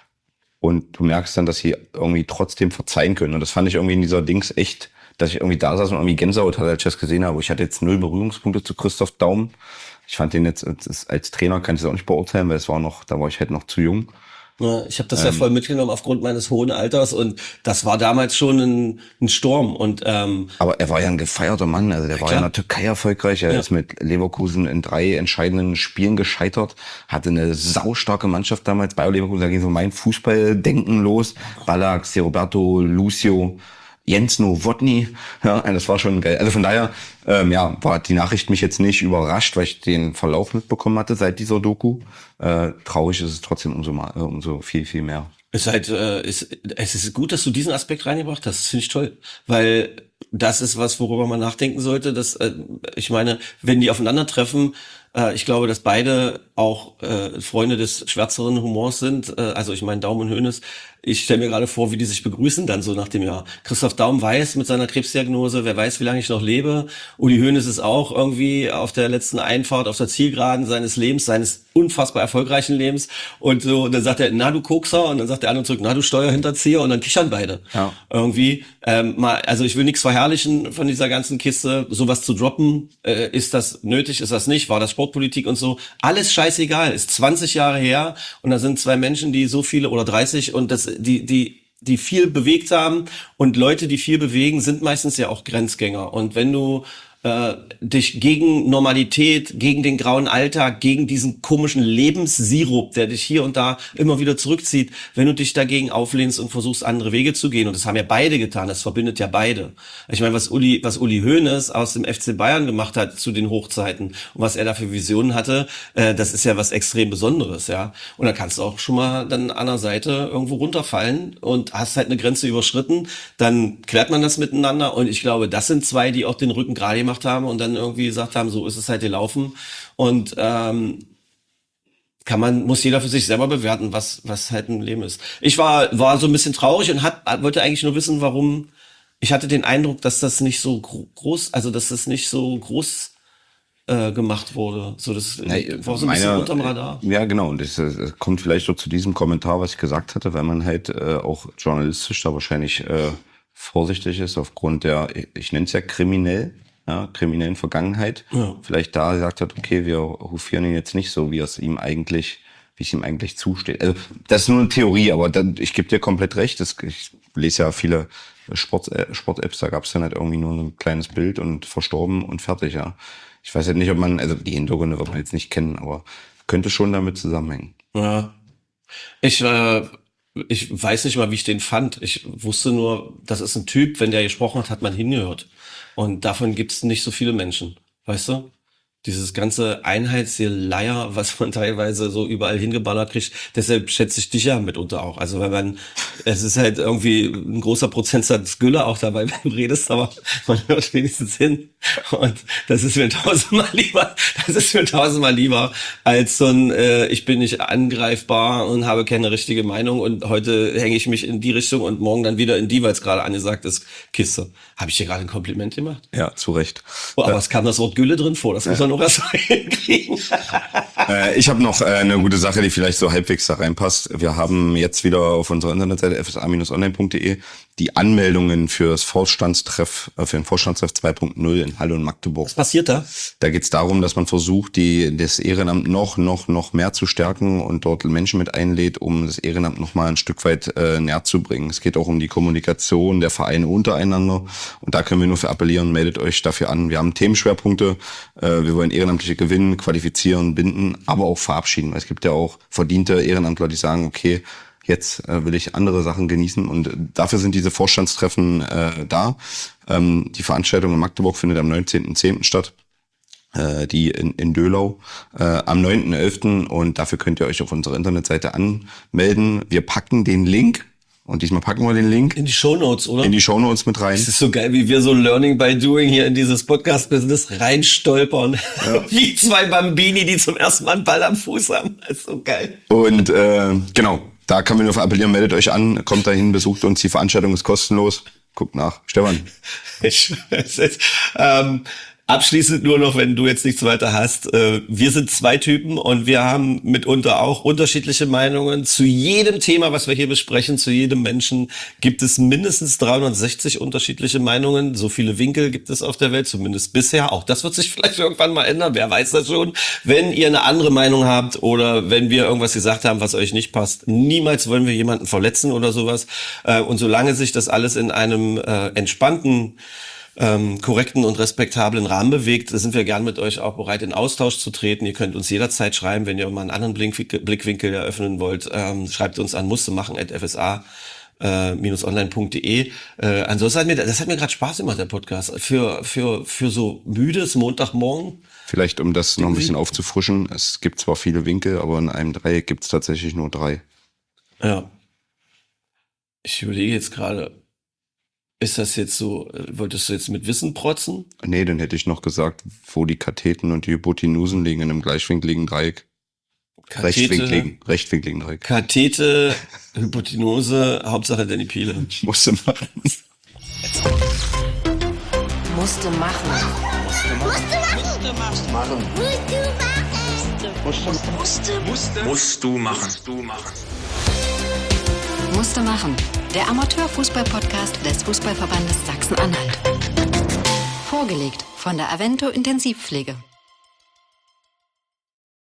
Und du merkst dann, dass sie irgendwie trotzdem verzeihen können. Und das fand ich irgendwie in dieser Dings echt, dass ich irgendwie da saß und irgendwie Gänsehaut hatte, als ich das gesehen habe. Ich hatte jetzt null Berührungspunkte zu Christoph Daum. Ich fand den jetzt als, als Trainer, kann ich das auch nicht beurteilen, weil es war noch, da war ich halt noch zu jung. Ja, ich habe das ja voll mitgenommen aufgrund meines hohen Alters und das war damals schon ein, ein Sturm. Und ähm, Aber er war ja ein gefeierter Mann, also der war ja in der Türkei erfolgreich, er Ja. ist mit Leverkusen in drei entscheidenden Spielen gescheitert, hatte eine saustarke Mannschaft damals, Bayer Leverkusen, da ging so mein Fußballdenken los, Ballack, De Roberto, Lucio, Jens Nowotny, ja, das war schon geil. Also von daher, ähm, ja, war die Nachricht mich jetzt nicht überrascht, weil ich den Verlauf mitbekommen hatte seit dieser Doku. Äh, traurig ist es trotzdem umso mal, äh, umso viel, viel mehr. es ist halt, äh, ist, es ist gut, dass du diesen Aspekt reingebracht hast. Das finde ich toll, weil das ist was, worüber man nachdenken sollte. Dass, äh, ich meine, wenn die aufeinandertreffen, äh, ich glaube, dass beide auch äh, Freunde des schwärzeren Humors sind. Äh, also ich meine, Daum und Hoeneß. Ich stelle mir gerade vor, wie die sich begrüßen dann so nach dem Jahr. Christoph Daum weiß mit seiner Krebsdiagnose, wer weiß, wie lange ich noch lebe. Uli Hoeneß ist auch irgendwie auf der letzten Einfahrt, auf der Zielgeraden seines Lebens, seines unfassbar erfolgreichen Lebens. Und so, und dann sagt er, na du Kokser, und dann sagt der andere zurück, na du Steuerhinterzieher, und dann kichern beide. Ja. Irgendwie, ähm, mal, also ich will nichts verherrlichen von dieser ganzen Kiste, sowas zu droppen, äh, ist das nötig, ist das nicht, war das Sportpolitik und so, alles scheißegal, ist zwanzig Jahre her, und da sind zwei Menschen, die so viele, oder dreißig, und das, die, die, die viel bewegt haben, und Leute, die viel bewegen, sind meistens ja auch Grenzgänger, und wenn du äh, dich gegen Normalität, gegen den grauen Alltag, gegen diesen komischen Lebenssirup, der dich hier und da immer wieder zurückzieht, wenn du dich dagegen auflehnst und versuchst, andere Wege zu gehen, und das haben ja beide getan, das verbindet ja beide. Ich meine, was Uli, was Uli Hoeneß aus dem F C Bayern gemacht hat zu den Hochzeiten und was er da für Visionen hatte, äh, das ist ja was extrem Besonderes, ja. Und da kannst du auch schon mal dann an der Seite irgendwo runterfallen und hast halt eine Grenze überschritten, dann klärt man das miteinander, und ich glaube, das sind zwei, die auch den Rücken gerade gemacht haben und dann irgendwie gesagt haben, so ist es halt gelaufen. Und ähm, kann man, muss jeder für sich selber bewerten, was, was halt ein Leben ist. Ich war, war so ein bisschen traurig und hat, wollte eigentlich nur wissen, warum. Ich hatte den Eindruck, dass das nicht so groß, also dass das nicht so groß äh, gemacht wurde. So, das ja, war so ein meine, bisschen unterm Radar. Ja, genau. Und das, das kommt vielleicht auch zu diesem Kommentar, was ich gesagt hatte, weil man halt äh, auch journalistisch da wahrscheinlich äh, vorsichtig ist aufgrund der, ich nenne es ja kriminell, ja, kriminellen Vergangenheit. Ja. Vielleicht da gesagt hat, okay, wir hofieren ihn jetzt nicht so, wie es ihm eigentlich, wie es ihm eigentlich zusteht. Also das ist nur eine Theorie, aber dann, ich gebe dir komplett recht. Das, ich lese ja viele Sport, äh, Sport-Apps, da gab es dann halt irgendwie nur so ein kleines Bild und verstorben und fertig, ja. Ich weiß halt nicht, ob man, also die Hintergründe wird man jetzt nicht kennen, aber könnte schon damit zusammenhängen. Ja. Ich, äh, ich weiß nicht mal, wie ich den fand. Ich wusste nur, das ist ein Typ, wenn der gesprochen hat, hat man hingehört. Und davon gibt es nicht so viele Menschen, weißt du? Dieses ganze Einheitsgeleier, was man teilweise so überall hingeballert kriegt, deshalb schätze ich dich ja mitunter auch. Also weil man, es ist halt irgendwie ein großer Prozentsatz Gülle auch dabei, wenn du redest, aber man hört wenigstens hin. Und das ist mir tausendmal lieber, das ist mir tausendmal lieber als so ein, äh, ich bin nicht angreifbar und habe keine richtige Meinung und heute hänge ich mich in die Richtung und morgen dann wieder in die, weil es gerade angesagt ist, Kiste. Habe ich dir gerade ein Kompliment gemacht? Ja, zu Recht. Oh, aber ja. Es kam das Wort Gülle drin vor, das muss man noch erst mal hinkriegen. äh, ich habe noch äh, eine gute Sache, die vielleicht so halbwegs da reinpasst. Wir haben jetzt wieder auf unserer Internetseite f s a Bindestrich online punkt de die Anmeldungen für das Vorstandstreff, äh, für den Vorstandstreff zwei Punkt null in Halle und Magdeburg. Was passiert da? Da geht es darum, dass man versucht, die das Ehrenamt noch, noch, noch mehr zu stärken und dort Menschen mit einlädt, um das Ehrenamt noch mal ein Stück weit äh, näher zu bringen. Es geht auch um die Kommunikation der Vereine untereinander und da können wir nur für appellieren, meldet euch dafür an. Wir haben Themenschwerpunkte, äh, wir wollen Ehrenamtliche gewinnen, qualifizieren, binden, aber auch verabschieden. Weil es gibt ja auch verdiente Ehrenamtler, die sagen, okay, jetzt äh, will ich andere Sachen genießen und äh, dafür sind diese Vorstandstreffen äh, da. Ähm, die Veranstaltung in Magdeburg findet am neunzehnten zehnten statt, äh, die in, in Döhlau äh, am neunten elften und dafür könnt ihr euch auf unserer Internetseite anmelden. Wir packen den Link und diesmal packen wir den Link in die Shownotes, oder? In die Shownotes mit rein. Das ist so geil, wie wir so Learning by Doing hier in dieses Podcast-Business reinstolpern. Ja. Wie zwei Bambini, die zum ersten Mal einen Ball am Fuß haben. Das ist so geil. Und äh, genau. Da kann man nur appellieren, meldet euch an, kommt dahin, besucht uns, die Veranstaltung ist kostenlos. Guckt nach. Stefan. Ich, es ist, ähm, abschließend nur noch, wenn du jetzt nichts weiter hast. Äh, wir sind zwei Typen und wir haben mitunter auch unterschiedliche Meinungen. Zu jedem Thema, was wir hier besprechen, zu jedem Menschen gibt es mindestens dreihundertsechzig unterschiedliche Meinungen. So viele Winkel gibt es auf der Welt, zumindest bisher. Auch das wird sich vielleicht irgendwann mal ändern, wer weiß das schon. Wenn ihr eine andere Meinung habt oder wenn wir irgendwas gesagt haben, was euch nicht passt, niemals wollen wir jemanden verletzen oder sowas. Äh, und solange sich das alles in einem äh, entspannten, Ähm, korrekten und respektablen Rahmen bewegt, sind wir gern mit euch auch bereit, in Austausch zu treten. Ihr könnt uns jederzeit schreiben, wenn ihr mal einen anderen Blickwinkel, Blickwinkel eröffnen wollt. Ähm, schreibt uns an musstemachen at f s a Bindestrich online punkt de. Äh, ansonsten hat mir, das hat mir gerade Spaß gemacht, der Podcast. Für, für, für so müdes Montagmorgen. Vielleicht, um das noch ein bisschen aufzufrischen. Es gibt zwar viele Winkel, aber in einem Dreieck gibt es tatsächlich nur drei. Ja. Ich überlege jetzt gerade, ist das jetzt so, wolltest du jetzt mit Wissen protzen? Nee, dann hätte ich noch gesagt, wo die Katheten und die Hypotenusen liegen, in einem gleichwinkligen Dreieck. Kathete, rechtwinkligen, rechtwinkligen Dreieck. Kathete, Hypotenuse, Hauptsache Danny Piele. Musste machen. Musste machen. Musste machen. Musste machen. Musste. Musst du machen. Musst du machen. Musste machen. Der Amateurfußball-Podcast des Fußballverbandes Sachsen-Anhalt. Vorgelegt von der Avento Intensivpflege.